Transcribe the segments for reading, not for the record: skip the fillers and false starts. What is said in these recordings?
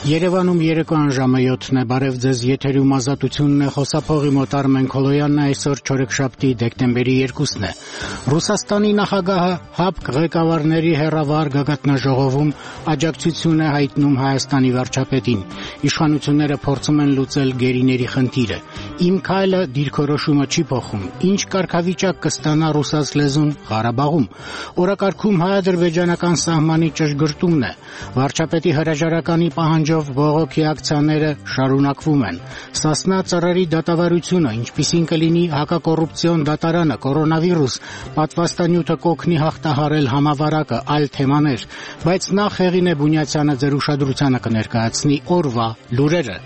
Երևանում երեկոյան ժամը 7-ն է, բարև ձեզ, եթերում ազատությունն է, խոսափողի մոտ Արմեն Քոլոյանն է, այսօր չորեքշաբթի դեկտեմբերի 2-ն է։ Ռուսաստանի նախագահը ՀԱՊԿ ղեկավարների հեռավար գագաթնաժողովում աջակցություն է հայտնում Հայաստանի վարչապետին։ Իշխանությունները փորձում են լուծել գերիների խնդիրը։ Իմ քայլը դիրքորոշումը չի փոխում։ Ինչ կարգավիճակ կստանա ռուսաց լեզուն Ղարաբաղում։ Օրակարգում հայ-ադրբեջանական սահմանի ճշգրտումն է։ Վարչապետի հրաժարականի պահանջով բողոքի ակցիաները շարունակվում են։ Սասնա ծռերի դատավարությունը, ինչպիսին կլինի հակակոռուպցիոն դատարանը, կորոնավիրուս, պատվաստանյութը կօգնի հաղթահարել համավարակը, այլ թեմաներ, բայց նախ Հեղինե Բունյացյանը ձեր ուշադրությանը կներկայացնի օրվա լուրերը։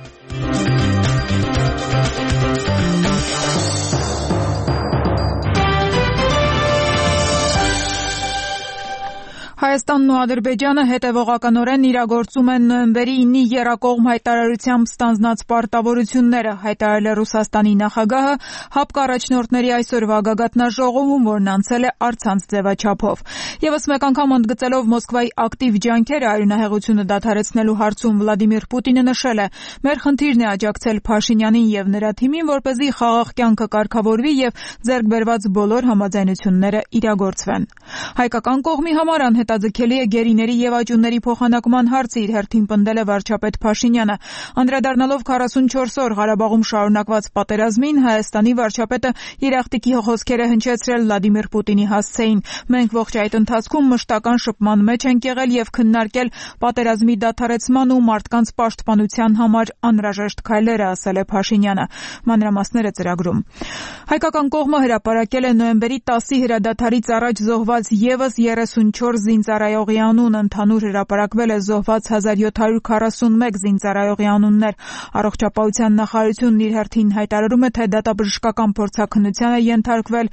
Հայաստանն ու Ադրբեջանը հետևողականորեն իրագործում են նոյեմբերի 9-ի եռակողմ հայտարարությամբ ստանձնած պարտավորությունները, հայտարարել է Ռուսաստանի նախագահը ՀԱՊԿ առաջնորդների այսօրվա գագաթնաժողովում, որն անցել է առցանց ձևաչափով։ Եվս մեկ անգամ ընդգծելով Մոսկվայի ակտիվ ջանքերը արյունահեղությունը դադարեցնելու հարցում Վլադիմիր Պուտինը նշել է. «Մեր խնդիրն է աջակցել Փաշինյանին եւ նրա թիմին, որպեսզի խաղաղ կյանքը կարգավորվի եւ ձեռք բերված բոլոր համաձայնությունները իրագործվեն»։ Հայկական կողմի համար հետաձգելի է գերիների եւ աճուների փոխանակման հարցը, իր հերթին պնդել է վարչապետ Փաշինյանը։ Անդրադառնալով 44 օր Ղարաբաղում շարունակված պատերազմին, Հայաստանի վարչապետը երախտիկի խոսքերը հնչեցրել Վլադիմիր Պուտինի հասցեին։ «Մենք ողջ այդ ընթացքում մշտական շփման մեջ ենք եղել եւ քննարկել պատերազմի դադարեցման ու մարդկանց պաշտպանության համար անհրաժեշտ քայլերը», ասել է Փաշինյանը։ Մանրամասները ծրագրում։ Հայկական կողմը հրապարակել է նոյեմբերի 10-ի հրադադարից առաջ զոհված եւս 34 զինծառայողի անուն, ընդհանուր հրապարակվել է զոհված 1741 զինծառայողի անուններ։ Առողջապահության նախարարությունն իր հերթին հայտարարում է, թե դատաբժշկական փորձաքննության է ենթարկվել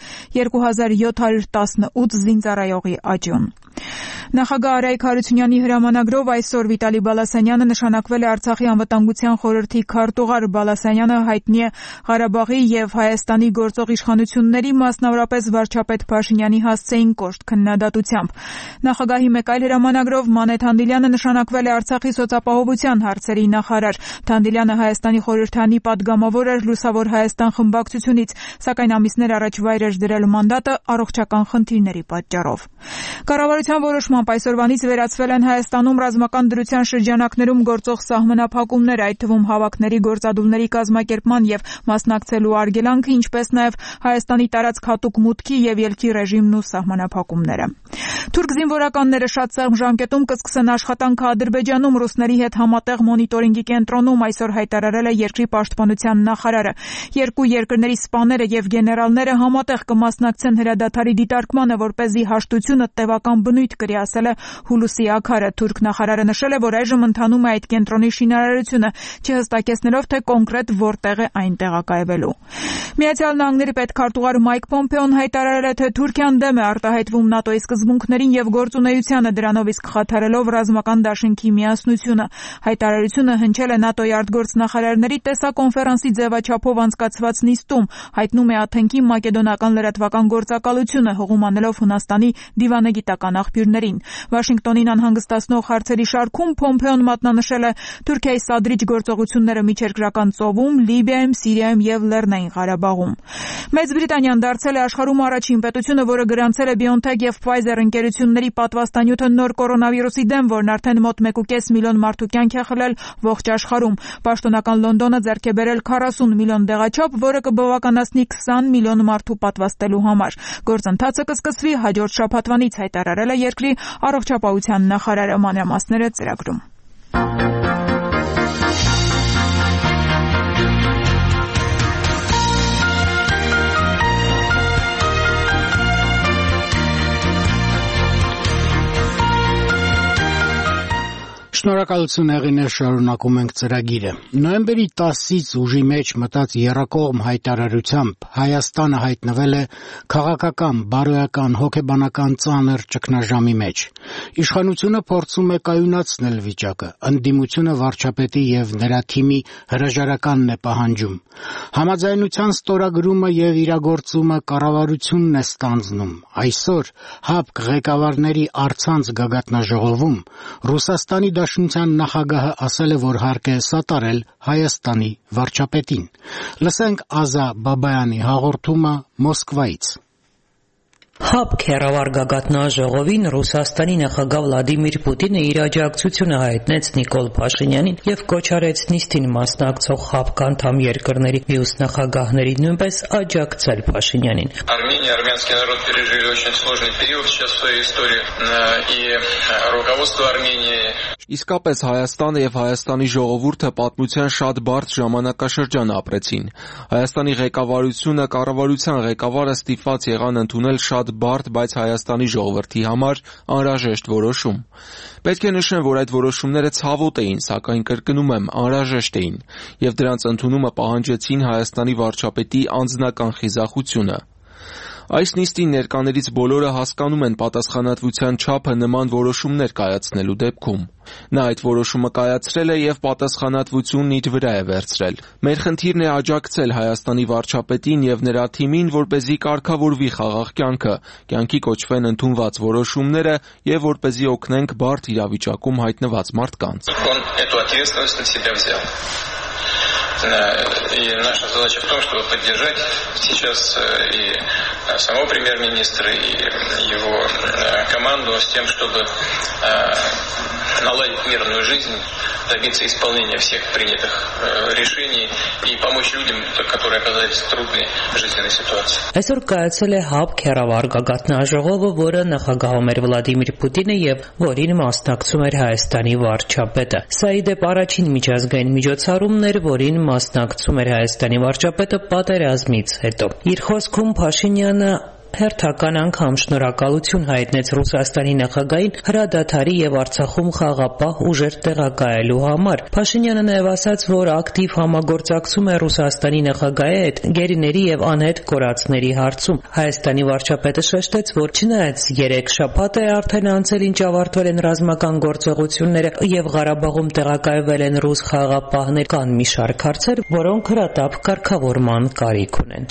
2718 զինծառայողի աճյուն։ Նախագահ Արայիկ Հարությունյանի հրամանագրով այսօր Վիտալի Բալասանյանը նշանակվել է Արցախի անվտանգության խորհրդի քարտուղար։ Բալասանյանը հայտնի է Ղարաբաղի եւ Հայաստանի գործող իշխանությունների, մասնավորապես վարչապետ Փաշինյանի հասցեին կոշտ քննադատությամբ։ Նախագահի մեկ այլ հրամանագրով Մանե Թանդիլյանը նշանակվել է Արցախի սոցիալապահովության հարցերի նախարար։ Թանդիլյանը Հայաստանի խորհրդանի падգամավոր էր Լուսավոր Հայաստան խմբակցությունից, սակայն ամիսներ առաջ վայր էր դրել մանդատը առողջական խնդիրների պատճառով։ Կառավարության որոշմամբ այսօրվանից վերացվել են Հայաստանում ռազմական դրության շրջանակներում գործող սահմանափակումներ, այդ թվում հավաքների գործադուլների կազմակերպման եւ մասնակցելու արգելանքը, ինչպես նաեւ Հայաստանի տարածք հատուկ մուտքի եւ ելքի ռեժիմն ու սահմանափակումները։ Թուրք զինվորականները շատ սեղմ ժամկետում կսկսեն աշխատանքը Ադրբեջանում ռուսների հետ համատեղ մոնիտորինգի կենտրոնում, այսօր հայտարարել է երկրի պաշտպանության նախարարը։ Երկու երկրների սպաները եւ գեներալները համատեղ կմասնակցեն հրադադարի դիտարկմանը, որպեսզի հաշտությունը տևական բնույթ կրի, ասել է Հուլուսի Աքարը։ Թուրք նախարարը նշել է, որ այժմ ընթանում է այդ կենտրոնի շինարարությունը, չհստակեցնելով, թե կոնկրետ որտեղ է այն տեղակայվելու։ Միացյալ Նահանգների պետքարտուղար Մայք Պոմպեոն հայտարարել է, թե Թուրքիան դեմ է արտահայտվում ՆԱՏՕ-ի սկզբունքներին եւ գործունեությանը, դրանով իսկ խաթարելով ռազմական դաշինքի միասնությունը։ Հայտարարությունը հնչել է ՆԱՏՕ-ի արտգործնախարարների տեսակոնֆերանսի ձևաչափով անցկացված նիստում, հայտնում է Աթենքի մակեդոնական լրատվական գործակալությունը, հողում անելով Հունաստանի դիվանագիտական աղբյուրներին։ Վաշինգտոնին անհանգստացնող հարցերի շարքում Պոմպեոն մատնանշել է Թուրքիայի սադրիչ գործողությունները միջերկրական ծովում, Լիբիայում, Սիրիայում եւ Լեռնային Ղարաբաղում։ Մեծ Բրիտանիան դարձել է աշխարհում առաջին պետությունը, որը գրանցել է BioNTech եւ Pfizer ընկերությունների պատվաստանյութը նոր կորոնավիրուսի դեմ, որն արդեն մոտ 1.5 միլիոն մարդու կյանք է խլել ողջ աշխարհում։ Պաշտոնական Լոնդոնը ձեռք է բերել 40 միլիոն դեղաչափ, որը կբավականացնի 20 միլիոն մարդու պատվաստելու համար։ Գործընթացը կսկսվի հաջորդ շաբաթվանից, հայտարարել է երկրի առողջապահության նախարարը։ Մանրամասները ծրագրում։ Շնորհակալություն Հեղինե, շարունակում ենք ծրագիրը։ Նոյեմբերի 10-ից ուժի մեջ մտած եռակողմ հայտարարությամբ Հայաստանը հայտնվել է քաղաքական, բարոյական, հոգեբանական ծանր ճգնաժամի մեջ։ Իշխանությունը փորձում է կայունացնել վիճակը, ընդդիմությունը վարչապետի եւ նրա թիմի հրաժարականն է պահանջում։ Համաձայնության ստորագրումը եւ իրագործումը կառավարությունն է ստանձնում։ Այսօր ՀԱՊԿ ղեկավարների առցանց գագաթնաժողովում Ռուսաստանի Նախագահաշինության նախագահը ասել է, որ հարկ է սատարել Հայաստանի վարչապետին։ Լսենք Ազա Բաբայանի հաղորդումը Մոսկվայից։ ՀԱՊԿ հեռավար գագաթնաժողովին Ռուսաստանի նախագահ Վլադիմիր Պուտինը իր աջակցությունը հայտնեց Նիկոլ Փաշինյանին եւ կոչ արեց նիստին մասնակցող ՀԱՊԿ անդամ երկրների մյուս նախագահներին նույնպես աջակցել Փաշինյանին։ Армянский народ пережили очень сложный период сейчас в своей истории, и руководство Армении. Իսկապես Հայաստանը եւ Հայաստանի ժողովուրդը պատմության շատ բարդ ժամանակաշրջան ապրեցին։ Հայաստանի ղեկավարությունը, կառավարության ղեկավարը ստիպված եղան ընդունել շատ բարդ, բայց Հայաստանի ժողովրդի համար անհրաժեշտ որոշում։ Պետք է նշեմ, որ այդ որոշումները ցավոտ էին, սակայն կրկնում եմ, անհրաժեշտ էին, եւ դրանց ընդունումը պահանջեցին Հայաստանի վարչապետի անձնական խիզախությունը։ Այս նիստին ներկաներից բոլորը հասկանում են պատասխանատվության չափը նման որոշումներ կայացնելու դեպքում։ Նա այդ որոշումը կայացրել է եւ պատասխանատվությունն իր վրա է վերցրել։ Մեր խնդիրն է աջակցել Հայաստանի վարչապետին եւ նրա թիմին, որպեսզի կարգավորվի խաղաղ կյանքի կոչվեն ընդունված որոշումները եւ որպեսզի օգնենք բարդ իրավիճակում հայտնված մարդկանց։ И наша задача в том, чтобы поддержать сейчас и самого премьер-министра, и его команду с тем, чтобы наладить мирную жизнь, добиться исполнения всех принятых решений и помочь людям, которые оказались в трудной жизненной ситуации. Այսօր կայացել է ՀԱՊԿ հեռավար գագաթնաժողովը, որը նախագահում էր Վլադիմիր Պուտինը եւ որին մասնակցում էր Հայաստանի վարչապետը։ Սա ի դեպ առաջին միջազգային միջոցառումն էր, որին մասնակցում էր Հայաստանի վարչապետը պատերազմից հետո։ Իր խոսքում Փաշինյանը հերթական անգամ շնորհակալություն հայտնեց Ռուսաստանի նախագահին հրադադարի եւ Արցախում խաղաղապահ ուժեր տեղակայելու համար։ Փաշինյանը նաեւ ասաց, որ ակտիվ համագործակցում է Ռուսաստանի նախագահի հետ գերիների եւ անհետ կորածների հարցում։ Հայաստանի վարչապետը շեշտեց, որ չնայած 3 շաբաթ է արդեն անցել, ինչ ավարտվել են ռազմական գործողությունները եւ Ղարաբաղում տեղակայվել են ռուս խաղաղապահներ, կան մի շարք հարցեր, որոնք հրատապ կարգավորման կարիք ունեն։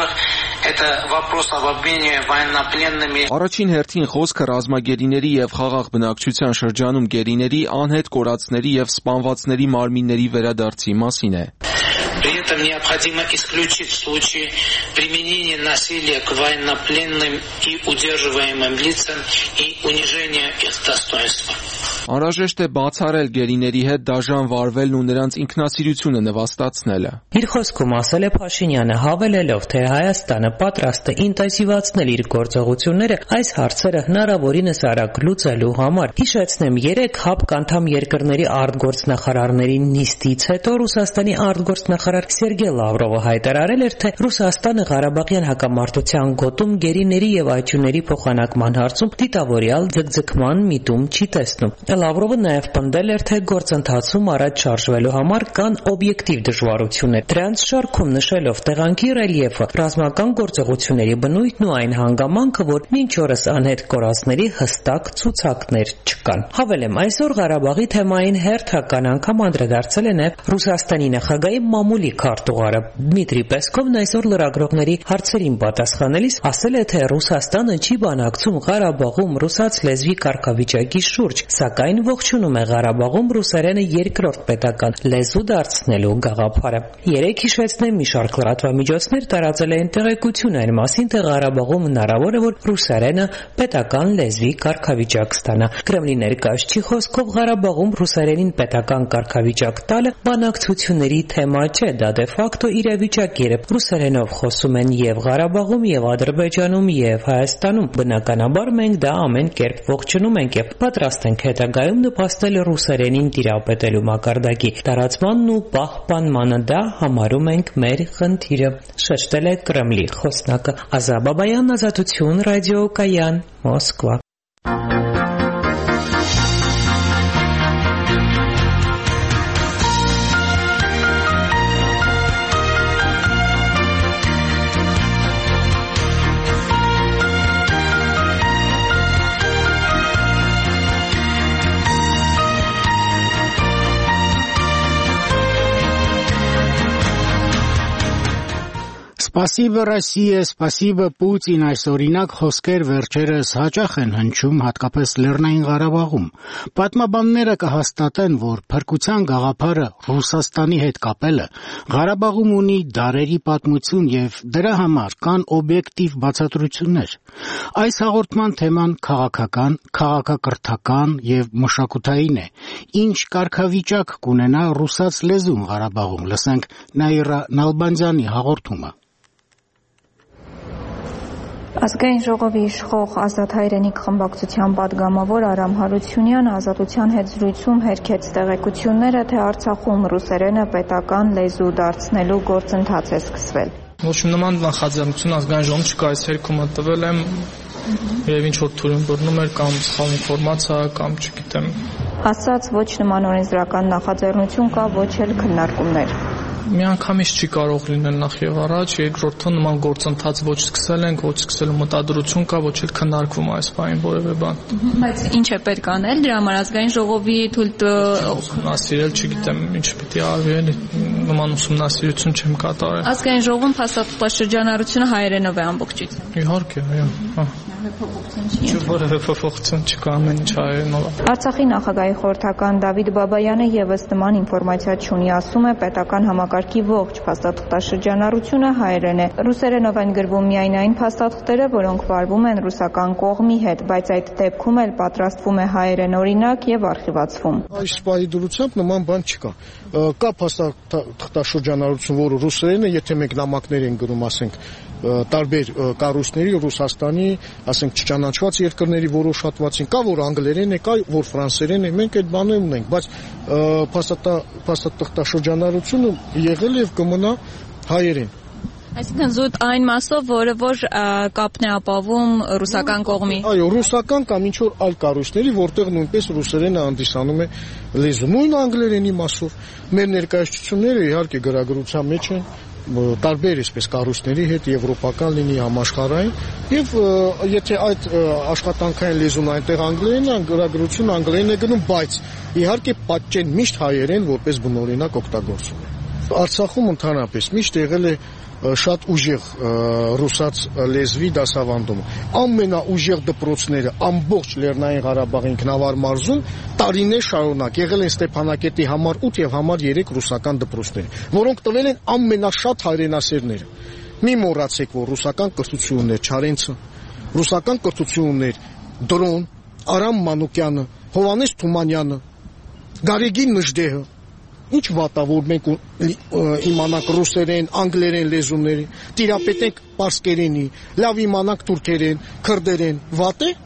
Это вопрос об обмене военнопленными. Առաջին հերթին խոսքը ռազմագերիների եւ խաղաղ բնակչության շրջանում գերիների, անհետ կորածների եւ սպանվածների մարմինների վերադարձի մասին է։ При этом необходимо исключить случаи применения насилия к военнопленным и удерживаемым лицам и унижения их достоинства. Անհրաժեշտ է բացառել գերիների հետ դաժան վարվելն ու նրանց ինքնասիրությունը նվաստացնելը։ Իր խոսքում ասել է Փաշինյանը, հավելելով, թե Հայաստանը պատրաստ է ինտենսիվացնել իր գործողությունները այս հարցերը հնարավորինս արագ լուծելու համար։ Հիշեցնեմ, 3 ՀԱՊԿ անդամ երկրների արտգործնախարարների նիստից հետո Ռուսաստանի արտգործնախարար Սերգեյ Լավրովը հայտարարել էր, թե Ռուսաստանը Ղարաբաղյան հակամարտության գոտում գերիների եւ այջուների փոխանակման հարցում դիտավորյալ ձգձգման միտում չի տեսնում։ Լավրովը նաև պնդել էր, թե գործընթացում առաջ շարժվելու համար կան օբյեկտիվ դժվարություններ։ Դրանց շարքում նշելով տեղանքի ռելիեֆը, ռազմական գործողությունների բնույթն ու այն հանգամանքը, որ մինչ օրս անհետ կորածների հստակ ցուցակներ չկան։ Հավելեմ, այսօր Ղարաբաղի թեմային հերթական անգամ անդրադարձել է նաև Ռուսաստանի նախագահի մամուլի քարտուղարը Դմիտրի Պեսկովն այսօր լրագրողների հարցերին պատասխանելիս ասել է, թե Ռուսաստանը չի բանակցում Ղարաբաղում ռուսաց լեզվի կարգավիճակի շուրջ, սակայն ողջունում է Ղարաբաղում ռուսերենը երկրորդ պետական լեզու դարձնելու գաղափարը։ Երեք հիշեցնեմ, մի շարք լրատվամիջոցներ տարածել էին տեղեկություն այն մասին, թե Ղարաբաղում հնարավոր է, որ ռուսերենը պետական լեզվի կարգավիճակ ստանա։ Կրեմլի ներկայացուցիչի խոսքով Ղարաբաղում ռուսերենին պետական կարգավիճակ տալը բանակցությունների թեմա չէ, դա դե ֆակտո իրավիճակ է։ Ռուսերենով խոսում են եւ Ղարաբաղում, եւ Ադրբեջանում, եւ Հայաստանում։ Բնականաբար մենք դա ամեն կերպ ողջունում ենք եւ պատրաստ ենք հետագայում նպաստել ռուսերենին տիրապետելու մակարդակի տարածմանն ու պահպանմանը, դա համարում ենք մեր խնդիրը, շեշտել է Կրեմլի խոսնակը։ Ազա Բաբայան, Ազատություն, ռադիոկայան, Մոսկվա։ Спасибо Россия, спасибо Պուտին այս օրինակ խոսքեր վերջերս հաճախ են հնչում հատկապես Լեռնային Ղարաբաղում։ Պատմաբանները կհաստատեն, որ փրկության գաղափարը Ռուսաստանի հետ կապելը Ղարաբաղում ունի դարերի պատմություն եւ դրա համար կան օբյեկտիվ բացատրություններ։ Այս հաղորդման թեման քաղաքական, քաղաքակրթական եւ մշակութային է։ Ինչ կարգավիճակ կունենա ռուսաց լեզուն Ղարաբաղում։ Լսենք Նաիրա Նալբանդյանի հաղորդումը։ Ազգային ժողովի իշխող Ազատ հայրենիք խմբակցության падգամավոր Արամ Հարությունյանը Ազատության հետ զրույցում հերքեց տեղեկությունները, թե Արցախում ռուսերենը պետական լեզու դարձնելու գործընթաց է սկսվել։ Ոչ նման նախաձեռնություն ազգային ժողովում չկա, այս հերքումը տվել եմ եւ ինչ որ թույլ բռնում էր կամ սխալ ինֆորմացիա կամ չգիտեմ։ Ասած ոչ նման օրենսդրական նախաձեռնություն կա, ոչ էլ քննարկումներ։ Միանգամից չի կարող լինել նախ եւ առաջ, երկրորդը նման գործընթաց ոչ սկսել ենք, ոչ սկսելու մտադրություն կա, ոչ էլ քննարկվում այս բանին որևէ բան։ Բայց ինչ է պետք անել դրա համար ազգային ժողովի թույլ ուսումնասիրել, չգիտեմ, ինչ պիտի արվի, նման ուսումնասիրություն չեմ կատարել։ Ազգային ժողովում փաստաթղթաշրջանառությունը հայերենով է ամբողջից։ Իհարկե, այո։ Որևէ փոփոխություն չկա, ամեն ինչ հայերենով է։ Արցախի նախագահի խորհրդական Դավիթ Բաբայանը եւս նման ինֆորմացիա չունի, ասում է պետական համակարգի ողջ փաստաթղթաշրջանառությունը հայերեն է։ Ռուսերենով են գրվում միայն այն փաստաթղթերը, որոնք վարվում են ռուսական կողմի հետ, բայց այդ դեպքում էլ պատրաստվում է հայերեն օրինակ եւ արխիվացվում։ Այս սպայի դրությամբ նման բան չկա։ Կա փաստաթղթաշրջանառություն, որը ռուսերեն է, եթե մենք նամակներ են գրում, ասենք տարբեր կառույցների Ռուսաստանի, ասենք չճանաչված երկրների որոշ հատվածին, կա որ անգլերեն է, կա որ ֆրանսերեն է, մենք այդ բանը ունենք, բայց փաստաթղթաշրջանառությունը եղել է եւ կմնա հայերեն։ Այսինքն զուտ այն մասով, որը որ կապն է ապավում ռուսական կողմի։ Այո, ռուսական կամ ինչ որ այլ կառույցների, որտեղ նույնպես ռուսերենը հանդիսանում է լեզու, նույն անգլերենի մասով։ Մեր ներկայացությունները իհարկե գրագրության մեջ են տարբեր այսպես կառույցների հետ եվրոպական լինի համաշխարհային եւ եթե այդ աշխատանքային լեզուն այնտեղ անգլերենն է, գրագրությունը անգլերեն է գնում, բայց իհարկե պատճեն միշտ հայերեն որպես բնօրինակ օգտագործում։ Արցախում ընդհանրապես միշտ եղել է շատ ուժեղ ռուսաց լեզվի դասավանդումը։ Ամենաուժեղ դպրոցները ամբողջ Լեռնային Ղարաբաղի ինքնավար մարզում տարիներ շարունակ եղել են Ստեփանակերտի համար 8 եւ համար 3 ռուսական դպրոցներ, որոնք տվել են ամենաշատ հայրենասերները։ Մի մոռացեք, որ ռուսական կրթություններ Չարենցը, ռուսական կրթություններ Դրոն, Արամ Մանուկյանը, Հովանես Թումանյանը, Գարեգին Նժդեհը։ Ինչ վատա, որ մենք իմանանք ռուսերեն, անգլերեն լեզուների, տիրապետենք պարսկերենի, լավ իմանանք թուրքերեն, քրդերեն, վատ է։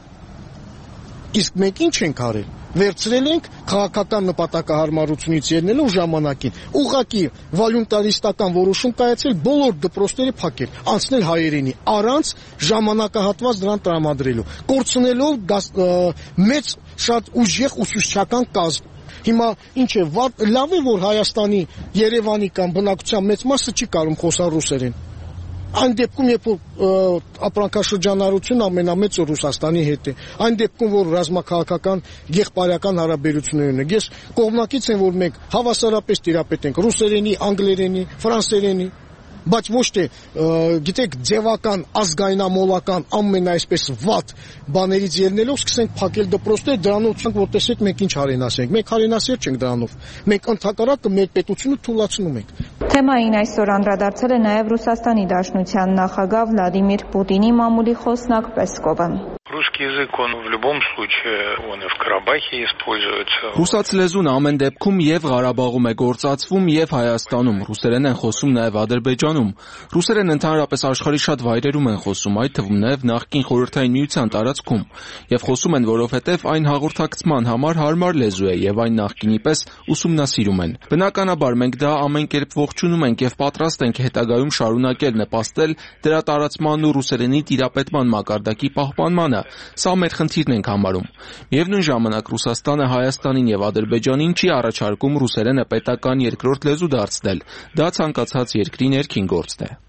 Իսկ մենք ինչ ենք արել։ Վերցրել ենք քաղաքական նպատակահարմարությունից ելնելով ժամանակին, ուղղակի վոլյունտարիստական որոշում կայացել բոլոր դպրոցները փակել, անցնել հայերենի, առանց ժամանակահատված դրան տրամադրելու, կորցնելով մեծ շատ ուժեղ ուսուցչական կազմ։ Հիմա ինչ է, լավ է, որ Հայաստանի, Երևանի կամ բնակչության մեծ մասը չի կարող խոսալ ռուսերեն։ Այն դեպքում, երբ որ ապրանքաշրջանառությունը ամենամեծը Ռուսաստանի հետ է, այն դեպքում, որ ռազմաքաղաքական եղբայրական հարաբերություններ ունենք, ես կողմնակից եմ, որ մենք հավասարապես տիրապետենք ռուսերենի, անգլերենի, ֆրանսերենի, բայց ոչ թե գիտեք ձևական, ազգայնամոլական ամենայսպես վատ բաներից ելնելով սկսենք փակել դպրոցներ, դրանով որ տեսեք մենք ինչ հարենասեր ենք։ Մենք հարենասեր չենք դրանով։ Մենք ընդհակառակը մեր պետությունը թուլացնում ենք։ Թեմային այսօր անդրադարձել է նաև Ռուսաստանի Դաշնության նախագահ Վլադիմիր Պուտինի մամուլի խոսնակ Պեսկովը։ Русский язык, он в любом случае, он и в Карабахе используется. Ռուսաց լեզուն ամեն դեպքում եւ Ղարաբաղում է գործածվում եւ Հայաստանում, ռուսերեն են խոսում նաեւ Ադրբեջանում։ Ռուսերեն ընդհանրապես աշխարհի շատ վայրերում են խոսում, այդ թվում նաեւ նախկին Խորհրդային Միության տարածքում, եւ խոսում են, որովհետեւ այն հաղորդակցման համար հարմար լեզու է եւ այն նախկինի պես ուսումնասիրում են։ Բնականաբար մենք դա ամեն կերպ ողջունում ենք եւ պատրաստ ենք հետագայում շարունակել նպաստել դրա տարածման ու ռուսերենի տիրապետման մակարդակի պահպանմանը։ Սա մեր խնդիրն ենք համարում։ Միևնույն ժամանակ Ռուսաստանը Հայաստանին եւ Ադրբեջանին չի առաջարկում ռուսերենը պետական երկրորդ լեզու դարձնել։ Դա ցանկացած երկրի ներքին գործն է։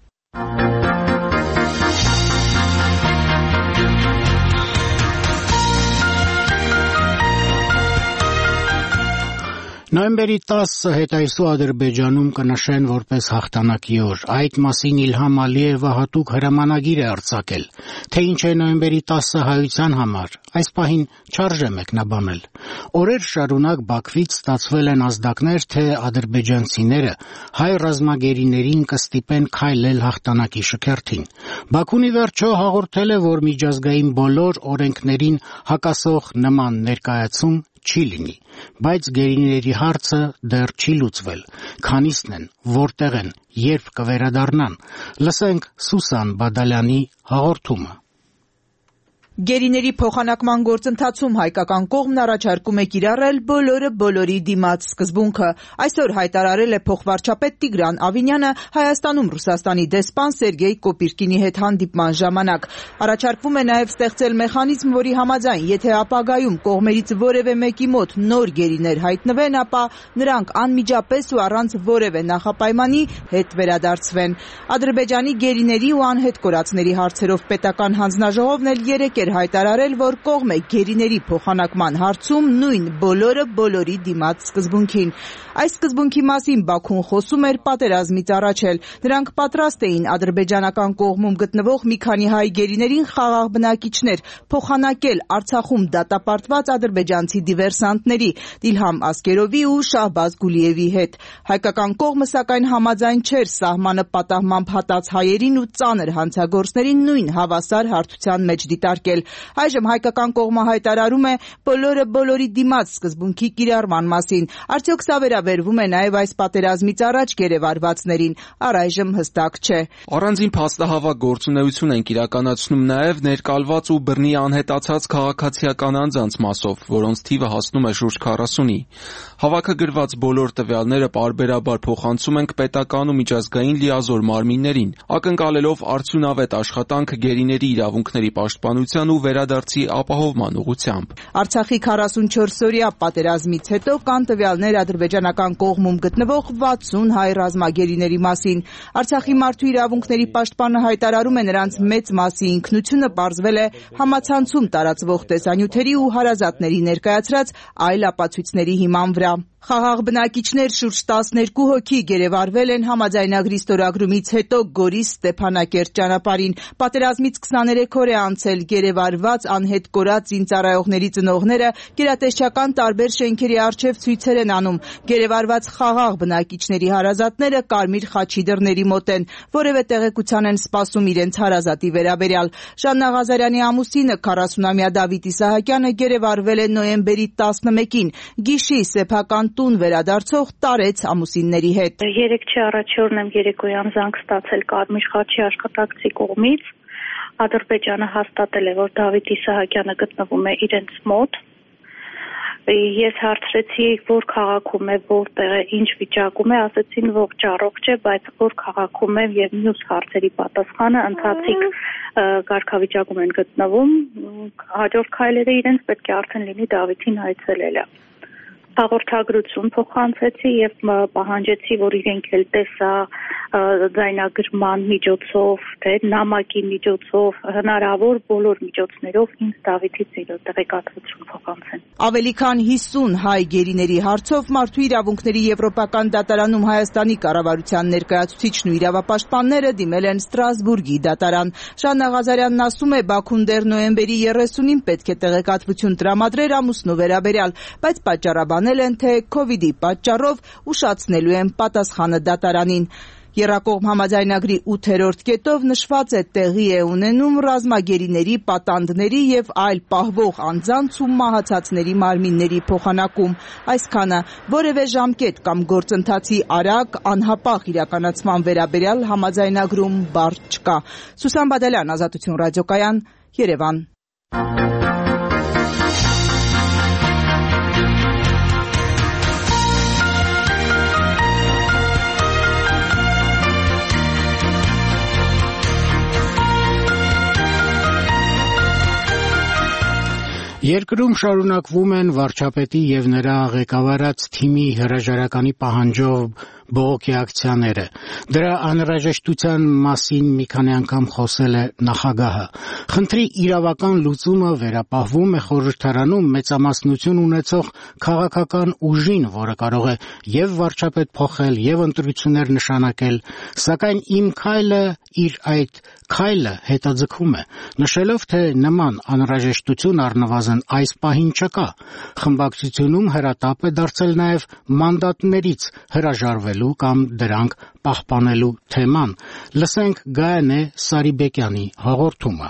Նոյեմբերի 10-ը հետայսու Ադրբեջանում կնշեն որպես հաղթանակի օր։ Այդ մասին Իլհամ Ալիևը հատուկ հրամանագիր է արձակել։ Թե ինչ է նոյեմբերի 10-ը հայության համար, այս պահին չարժե մեկնաբանել։ Օրեր շարունակ Բաքվից ստացվել են ազդակներ, թե ադրբեջանցիները հայ ռազմագերիներին կստիպեն քայլել հաղթանակի շքերթին։ Բաքուն ի վերջո հաղորդել է, որ միջազգային բոլոր օրենքներին հակասող նման ներկայացում չի լինի, բայց գերիների հարցը դեռ չի լուծվել, քանիսն են, որտեղ են, երբ կվերադառնան, լսենք Սուսան Բադալյանի հաղորդումը։ Գերիների փոխանակման գործընթացում հայկական կողմն առաջարկում է կիրառել բոլորը բոլորի դիմաց սկզբունքը։ Այսօր հայտարարել է փոխվարչապետ Տիգրան Ավինյանը Հայաստանում Ռուսաստանի դեսպան Սերգեյ Կոպիրկինի հետ հանդիպման ժամանակ։ Առաջարկվում է նաև ստեղծել մեխանիզմ, որի համաձայն, եթե ապագայում կողմերից որևէ մեկի մոտ նոր գերիներ հայտնվեն, ապա նրանք անմիջապես ու առանց որևէ նախապայմանի հետ վերադարձվեն։ Ադրբեջանի գերիների ու անհետ կորածների հարցերով պետական հանձնաժողովն էլ երեկ հայտարարել, որ կողմ է գերիների փոխանակման հարցում նույն բոլորը բոլորի դիմաց սկզբունքին։ Այս սկզբունքի մասին Բաքուն խոսում էր պատերազմից առաջ էլ։ Նրանք պատրաստ էին ադրբեջանական կողմում գտնվող մի քանի հայ գերիներին խաղաղ բնակիչներ փոխանակել Արցախում դատապարտված ադրբեջանցի դիվերսանտների Իլհամ Ասկերովի ու Շահբազ Գուլիևի հետ։ Հայկական կողմը սակայն համաձայն չէր սահմանը պատահմամբ հատած հայերին ու ծանր հանցագործներին նույն հավասար հարթության մեջ դիտարկել։ Այժմ հայկական կողմը հայտարարում է բոլորը բոլորի դիմաց սկզբունքի կիրառման մասին։ Արդյոք սա վերաբերվում է նաև այս պատերազմից առաջ գերեվարվածներին, առայժմ հստակ չէ։ Առանձին փաստահավաք գործունեություն են իրականացնում նաև ներկալված ու բռնի անհետացած քաղաքացիական անձանց մասով, որոնց թիվը հասնում է շուրջ 40-ի։ Հավաքը գրված բոլոր տվյալները պարբերաբար փոխանցում ենք պետական ու միջազգային լիազոր մարմիններին, ակնկալելով արդյունավետ աշխատանք գերիների իրավունքների պաշտպանության ու վերադարձի ապահովման ուղղությամբ։ Արցախի 44-օրյա պատերազմից հետո կան տվյալներ ադրբեջանական կողմում գտնվող 60 հայ ռազմագերիների մասին։ Արցախի մարդու իրավունքների պաշտպանը հայտարարում է, նրանց մեծ մասի ինքնությունը պարզվել է համացանցում տարածվող տեսանյութերի ու հարազատների ներկայացրած այլ ապացույցների հիման վրա։ Խաղաղ բնակիչներ շուրջ 12 հոգի գերեվարվել են համաձայնագրի ստորագրումից հետո Գորիս Ստեփանակերտ ճանապարհին։ Պատերազմից 23 օր է անցել, գերեվարված անհետ կորած զինծառայողների ծնողները գերատեսչական տարբեր շենքերի առջև ցույցեր են անում։ Գերեվարված խաղաղ բնակիչների հարազատները Կարմիր խաչի դռների մոտ են, որևէ տեղեկության են սպասում իրենց հարազատի վերաբերյալ։ Ժաննա Ղազարյանի ամուսինը 40-ամյա Դավիթ Իսահակյանը գերեվարվել է նոյեմբերի 11-ին, գիշի սեփական տուն վերադարձող տարեց ամուսինների հետ։ Երեքչի առաջի օրն եմ երեկոյան զանգ ստացել Կարմիր խաչի աշխատակցի կողմից։ Ադրբեջանը հաստատել է, որ Դավիթ Իսահակյանը գտնվում է իրենց մոտ։ Ես հարցրեցի, որ քաղաքում է, որտեղ է, ինչ վիճակում է, ասեցին ողջ առողջ է, բայց որ քաղաքում է եւ մյուս հարցերի պատասխանը ընթացիկ կարգավիճակում են գտնվում։ Հաջորդ քայլերը իրենց պետք է արդեն լինի Դավիթին այցելելը։ Հաղորդագրություն փոխանցեցի եւ պահանջեցի, որ իրենք էլ տեսա ձայնագրման միջոցով, թե նամակի միջոցով, հնարավոր բոլոր միջոցներով ինձ Դավիթից տեղեկատվություն փոխանցեն։ Ավելի քան 50 հայ գերիների հարցով Մարդու իրավունքների Եվրոպական դատարանում Հայաստանի կառավարության ներկայացուցիչն ու իրավապաշտպանները դիմել են Ստրասբուրգի դատարան։ Ժաննա Ղազարյանն ասում է, Բաքուն դեռ նոյեմբերի 30-ին պետք է տեղեկատվություն տրամադրեր ամուսնու վերաբերյալ, բայց պատճառաբանել են, թե COVID-ի պատճառով ուշացնելու են պատասխանը դատարանին։ Եռակողմ համաձայնագրի 8-րդ կետով նշված է տեղի է ունենում ռազմագերիների, պատանդների եւ այլ պահվող անձանց ու մահացածների մարմինների փոխանակում։ Այսքանը որևէ ժամկետ կամ գործընթացի արագ, անհապաղ իրականացման վերաբերյալ համաձայնագրում բառ չկա։ Սուսան Բադալյան, Ազատություն ռադիոկայան, Երևան։ Երկրում շարունակվում են վարչապետի եւ նրա ղեկավարած թիմի հրաժարականի պահանջով բողոքի ակցիաները։ Դրա անհրաժեշտության մասին մի քանի անգամ խոսել է նախագահը։ Խնդրի իրավական լուծումը վերապահվում է խորհրդարանում մեծամասնություն ունեցող քաղաքական ուժին, որը կարող է եւ վարչապետ փոխել եւ ընտրություններ նշանակել, սակայն իմ քայլը իր այդ քայլը հետաձգում է, նշելով, թե նման անհրաժեշտություն առնվազն այս պահին չկա։ Խմբակցությունում հրատապ է դարձել նաև մանդատներից հրաժարվելու կամ դրանք պահպանելու թեման։ Լսենք Գայանե Սարիբեկյանի հաղորդումը։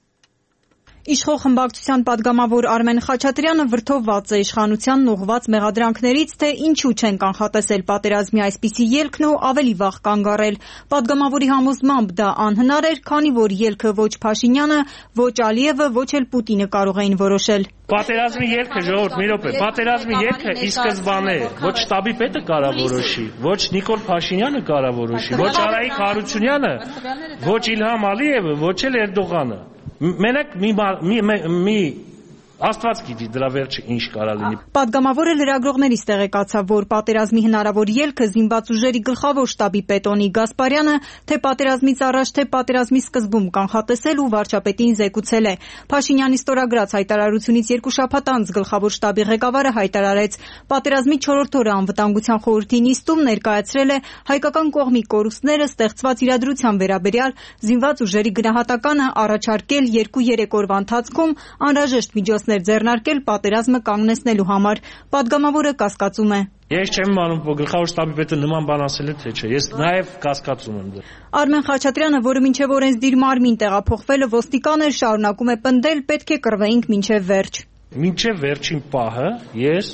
Իշխող խմբակցության падգամավոր Արմեն Խաչատրյանը վրդովված է իշխանությանն ուղղված մեղադրանքներից, թե ինչու չեն կանխատեսել պատերազմի այսպիսի ելքն ու ավելի վաղ կանգ առել։ Падգամավորի համոզմամբ դա անհնար էր, քանի որ ելքը ոչ Փաշինյանը, ոչ Ալիևը, ոչ էլ Պուտինը կարող էին որոշել։ Պատերազմի ելքը, ժողովուրդ, մի րոպե, պատերազմի ելքը ի սկզբանե ոչ շտաբի պետը կարա որոշի, ոչ Նիկոլ Փաշինյանը կարա որոշի, ոչ Արայիկ Հարությունյանը, ոչ Իլհամ Ալիևը, ոչ էլ Էրդողանը։ Մենակ մի Աստված գիտի դրա վերջը ինչ կարա լինի։ Падգամավորը լրագրողներից տեղեկացավ, որ պատերազմի հնարավոր ելքը զինված ուժերի գլխավոր շտաբի պետ Գասպարյանը թե պատերազմից առաջ, թե պատերազմի սկզբում կանխատեսել ու վարչապետին զեկուցել է։ Փաշինյանի ստորագրած հայտարարությունից 2 շաբաթ անց գլխավոր շտաբի ղեկավարը հայտարարեց, պատերազմի 4-րդ օրը անվտանգության խորհրդի նիստում ներկայացրել է հայկական կողմի կորուստները ստեղծված իրադրության վերաբերյալ զինված ուժերի գնահատականը, առաջարկել 2-3 օրվա ընթացքում անհրաժեշտ միջոցներ ձեռնարկել պատերազմը կանգնեցնելու համար։ Падգամավորը կասկածում է. Ես չեմ իմանում, որ գլխավոր շտաբի պետը նման բան ասել է, թե չէ։ Ես նաև կասկածում եմ դա։ Արմեն Խաչատրյանը, որը մինչև օրենսդիր մարմին տեղափոխվելը ոստիկան էր, շարունակում է պնդել, պետք է կռվեինք մինչև վերջ։ Մինչև վերջին պահը ես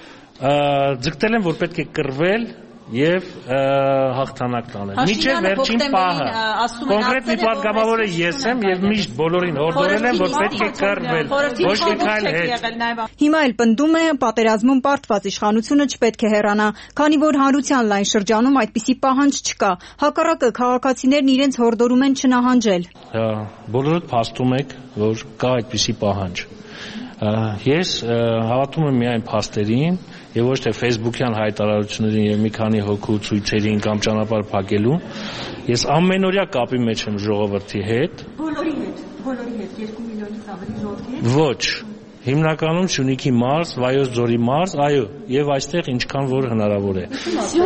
ձգտել եմ, որ պետք է կռվել եւ հաղթանակ տանել։ Մինչև վերջին պահը կոնկրետ մի падգամավորը ես եմ եւ միշտ բոլորին հորդորել եմ, որ պետք է կռվել, ոչ մի քայլ հետ։ Հիմա էլ պնդում է, պատերազմում պարտված իշխանությունը չպետք է հեռանա, քանի որ հանրության լայն շրջանում այդպիսի պահանջ չկա։ Հակառակը քաղաքացիներն իրենց հորդորում են չնահանջել։ Բոլորդ փաստում եք, որ կա այդպիսի պահանջ։ Ես հավատում եմ միայն փաստերին եւ ոչ թե Facebook-յան հայտարարություններին եւ մի քանի հոգու ցույցերին կամ ճանապարհ փակելու։ Ես ամենօրյա կապի մեջ եմ ժողովրդի հետ։ Բոլորի հետ, 2 միլիոնից ավելի ժողովրդի հետ։ Ոչ, հիմնականում Սյունիքի մարզ, Վայոց ձորի մարզ, այո, եւ այստեղ ինչքան որ հնարավոր է։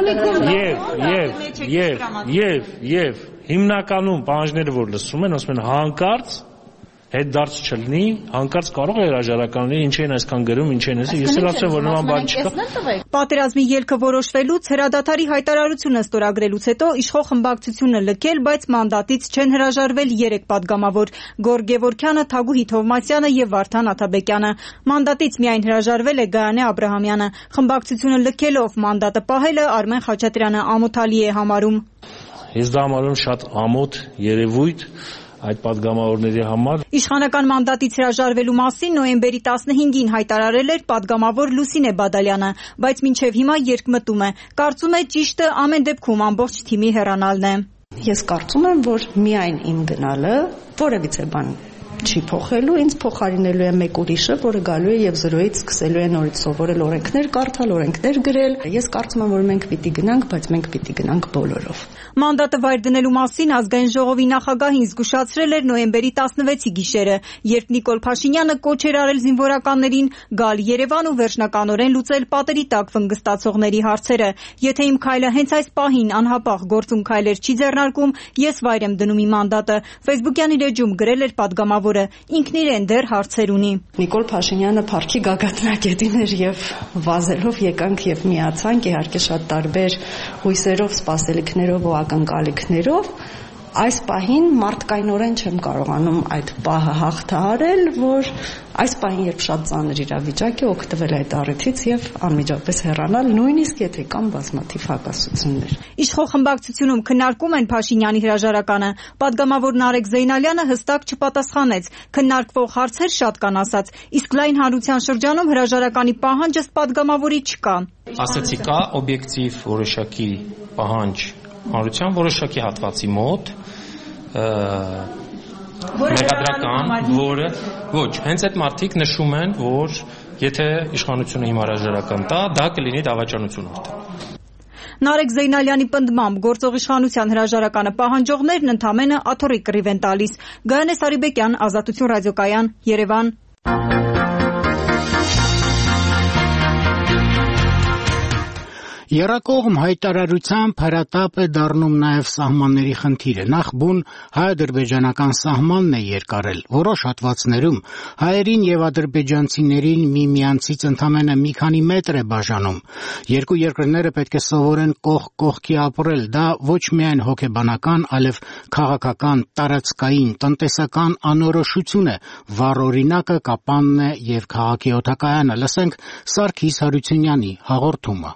Եվ հիմնականում պահանջները որ լսում են, ասում են հանկարծ հետ դարձ չլինի, հանկարծ կարող է հրաժարական լինի, ինչ են այսքան գրում, ինչ են ասում, ես էլ ասեմ, որ նման բան չկա։ Պատերազմի ելքը որոշվելուց, հրադադարի հայտարարությունը ստորագրելուց հետո իշխող խմբակցությունը լքել, բայց մանդատից չեն հրաժարվել 3 падգամավոր՝ Գորգ Գևորգյանը, Թագուհի Թովմասյանը եւ Վարդան Աթաբեկյանը։ Մանդատից միայն հրաժարվել է Գայանե Աբրահամյանը։ Խմբակցությունը լքելով մանդատը պահելը Արմեն Խաչատրյանը ամոթալի է համարում։ Ես դա համարում շատ ամոթ երևույթ այդ падգամավորների համար։ Իշխանական մանդատից հրաժարվելու մասին նոյեմբերի 15-ին հայտարարել էր падգամավոր Լուսինե Բադալյանը, բայց մինչև հիմա երկմտում է։ Կարծում է ճիշտը ամեն դեպքում ամբողջ թիմի հեռանալն է։ Ես կարծում եմ, որ միայն իմ գնալը որևիցե բան չի փոխելու, ինձ փոխարինելու է մեկ ուրիշը, որը գալու է եւ զրոյից սկսելու է նորից սովորել օրենքներ կարդալ, օրենքներ գրել։ Ես կարծում եմ, որ մենք պիտի գնանք, բայց մենք պիտի գնանք բոլորով։ Մանդատը վայր դնելու մասին ազգային ժողովի նախագահին զգուշացրել էր նոյեմբերի 16-ի գիշերը, երբ Նիկոլ Փաշինյանը կոչ էր արել զինվորականներին գալ Երևան ու վերջնականորեն լուծել պատերի տակ վնգստացողների հարցերը։ Եթե իմ քայլը հենց այս պահին անհապաղ գործուն քայլեր չի ձեռնարկում, ես վայր եմ դնում իմ մանդատը, Facebook-յան իր էջում գրել էր падգամավորը, ինքն իրեն դեռ հարցեր ունի։ Նիկոլ Փաշինյանը փառքի գագաթնակետին էր եւ վազելով եկանք եւ միացանք, իհարկե շատ տարբեր հույսերով, սպասելիքներով ու ակնկալիքներով։ Այս պահին մարդկայնորեն չեմ կարողանում այդ պահը հաղթահարել, որ այս պահին երբ շատ ծանր իրավիճակ է, օգտվել այդ առիթից եւ անմիջապես հեռանալ, նույնիսկ եթե կան բազմաթիվ հակասություններ։ Իշխող խմբակցությունում քննարկում են Փաշինյանի հրաժարականը։ Պատգամավոր Նարեկ Զեյնալյանը հստակ չպատասխանեց։ Քննարկվող հարցեր շատ կան ասաց, իսկ լայն հանրության շրջանում հրաժարականի պահանջ ըստ պատգամավորի չկա։ Ասացի կա օբյեկտիվ որոշակի պահանջ հանրության որոշակի հատվածի մոտ մեղադրական, որը ոչ, հենց այդ մարդիկ նշում են, որ եթե իշխանությունը հիմա հրաժարական տա, դա կլինի դավաճանություն արդեն։ Նարեկ Զեյնալյանի պնդմամբ գործող իշխանության հրաժարականը պահանջողներն ընդամենը աթոռի կռիվ են տալիս։ Գայանե Սարիբեկյան, Ազատություն ռադիոկայան, Երևան։ Եռակողմ հայտարարությամբ հրատապ է դառնում նաև սահմանների խնդիրը։ Նախ բուն հայ-ադրբեջանական սահմանն է երկարել։ Որոշ հատվածներում հայերին եւ ադրբեջանցիներին միմյանցից ընդամենը մի քանի մետր է բաժանում։ Երկու երկրները պետք է սովորեն կողք կողքի ապրել։ Դա ոչ միայն հոգեբանական, այլև քաղաքական, տարածքային, տնտեսական անորոշություն է։ Վառ օրինակը Կապանն է եւ քաղաքի օդակայանը։ Լսենք Սարգիս Հարությունյանի հաղորդումը։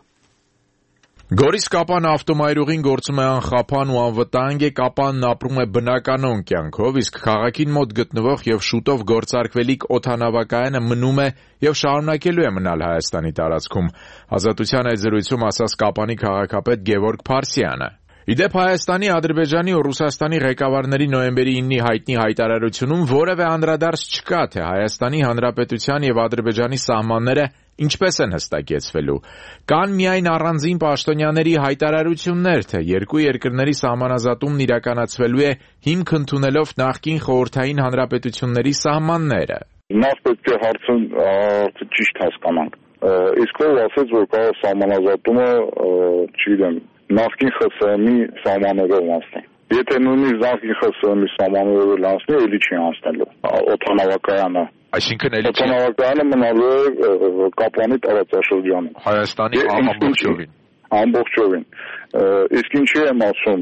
Գորիս Կապան ավտոմայրուղին գործում է անխափան ու անվտանգ է, Կապանն ապրում է բնականոն կյանքով, իսկ քաղաքին մոտ գտնվող եւ շուտով գործարկվելիք օդանավակայանը մնում է եւ շարունակելու է մնալ Հայաստանի տարածքում։ Ազատության այդ զրույցում ասաց Կապանի քաղաքապետ Գևորգ Փարսյանը։ Իդեպ Հայաստանի, Ադրբեջանի ու Ռուսաստանի ղեկավարների նոյեմբերի 9-ի հայտնի հայտարարությունում որևէ անդրադարձ չկա, թե Հայաստանի Հանրապետության եւ Ադրբեջանի սահմանները ինչպես են հստակեցվելու։ Կան միայն առանձին պաշտոնյաների հայտարարություններ, թե երկու երկրների սահմանազատումն իրականացվելու է հիմք ընդունելով նախկին խորհրդային հանրապետությունների սահմանները։ Նախ պետք է հարցը ճիշտ հասկանանք։ Իսկ ով ասեց, որ կարող սահմանազատումը, չգիտեմ, նախկին ԽՍՀՄ-ի սահմաններով անցնի։ Եթե նույնիսկ նախկին ԽՍՀՄ-ի սահմաններով անցնի, էլի չի անցնելու օդանավակայանը։ Այսինքն էլի օդանավակայանը մնալու է Կապանի տարածաշրջանում։ Հայաստանի ամբողջովին։ Ամբողջովին։ Իսկ ինչի եմ ասում,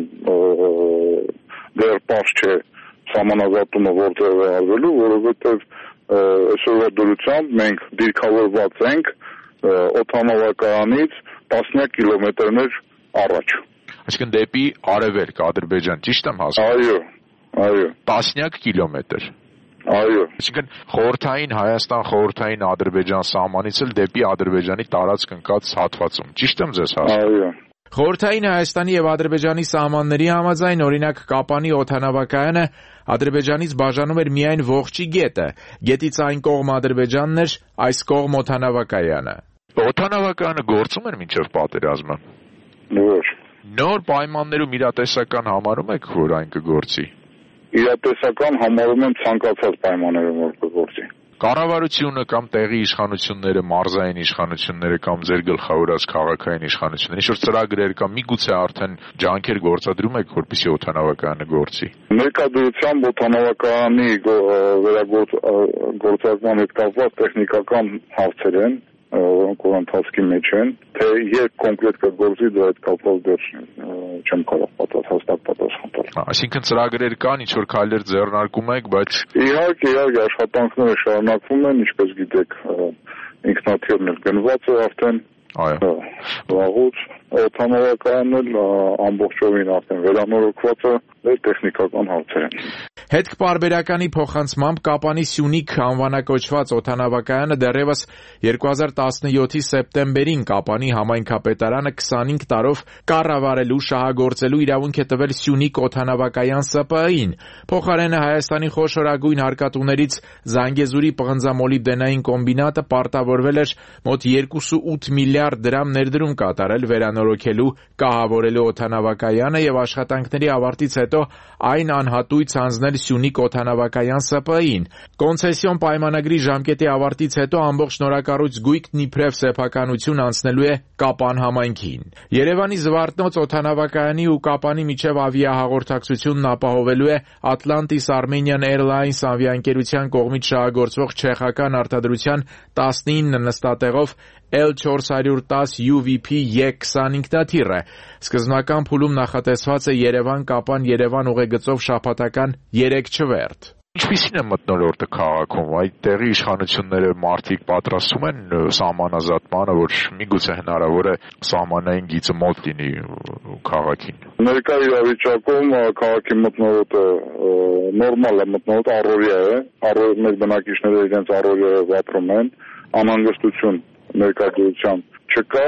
դեռ պարզ չէ սահմանազատումը որտեղ է արվելու, որովհետև այսօրվա դրությամբ մենք դիրքավորված ենք օդանավակայանից տասնյակ կիլոմետրներ առաջ։ Այսինքն դեպի արևելք Ադրբեջան, ճիշտ եմ հասկանում։ Այո։ Տասնյակ կիլոմետր։ Այո։ Այսինքն խորհրդային Հայաստան, խորհրդային Ադրբեջան սահմանից էլ դեպի Ադրբեջանի տարածք ընկած հատվածում։ Ճիշտ եմ ձեզ հասկանում։ Այո։ Խորհրդային Հայաստանի եւ Ադրբեջանի սահմանների համաձայն, օրինակ Կապանի օդանավակայանը Ադրբեջանից բաժանում էր միայն ողջի գետը։ Գետից այն կողմ Ադրբեջանն էր, այս կողմ օդանավակայանը։ Օդանավակայանը գործում էր մինչև պատերազմը։ Ոչ։ Նոր պայմաններում իրատեսական համարում եք, որ այն կգործի։ Իրատեսական համարում եմ ցանկացած պայմաններում, որ կգործի։ Կառավարությունը կամ տեղի իշխանությունները, մարզային իշխանությունները կամ ձեր գլխավորած քաղաքային իշխանությունները ինչ-որ ծրագրեր կամ միգուցե արդեն ջանքեր գործադրում եք, որպեսզի օդանավակայանը գործի։ Ներկայությամբ օդանավակայանի վերագործարկման հետ կապված տեխնիկական հարցեր են, որոնք ընթացքի մեջ են, թե երբ կոնկրետ կգործի, դա հետ կապված դեռ չեմ կարող հստակ պատասխան տալ։ Այսինքն ծրագրեր կան, ինչ-որ քայլեր ձեռնարկում եք, բայց իհարկե աշխատանքները շարունակվում են, ինչպես գիտեք, ինքնաթիռն էլ գնված է արդեն։ Այո։ Վաղուց օդանավակայանն էլ ամբողջովին արդեն վերանորոգված է, տեխնիկական հարցեր են։ Հետք-պարբերականի փոխանցմամբ Կապանի Սյունիք անվանակոչված օդանավակայանը դեռևս 2017-ի սեպտեմբերին Կապանի համայնքապետարանը 25 տարով կառավարելու շահագործելու իրավունք է տվել Սյունիք օդանավակայան ՍՊԸ-ին։ Փոխարենը Հայաստանի խոշորագույն հարկատուներից Զանգեզուրի պղնձամոլիբդենային կոմբինատը պարտավորվել էր մոտ 2.8 միլիարդ դրամ ներդրում կատարել վերանորոգելու, կահավորելու օդանավակայանը եւ աշխատանքների ավարտից հետո այն անհատույց հանձնել Սյունիք օդանավակայան ՍՊԸ-ին։ Կոնցեսիոն պայմանագրի ժամկետի ավարտից հետո ամբողջ նորակառույց գույքն իբրև սեփականություն անցնելու է Կապան համայնքին։ Երևանի Զվարթնոց օդանավակայանի ու Կապանի միջև ավիահաղորդակցությունն ապահովելու է Atlantis Armenian Airlines ավիաընկերության կողմից շահագործվող չեխական արտադրության 19 նստատեղով L410 UVP Y20 թիռը։ Սկզբնական փուլում նախատեսված է Երևան-Կապան-Երևան ուղեգծով շաբաթական 3 չվերթ։ Ինչպիսին է մթնոլորտը քաղաքում, այդ տեղի իշխանությունները մարդիկ պատրաստում են սահմանազատմանը, որ միգուցե հնարավոր է սահմանային գիծը մոտ լինի քաղաքին։ Ներկա իրավիճակում քաղաքի մթնոլորտը նորմալ է, մթնոլորտը առօրյա է, մեր բնակիչները իրենց առօրյա ապրում են, անհանգստություն ներկայությամբ չկա,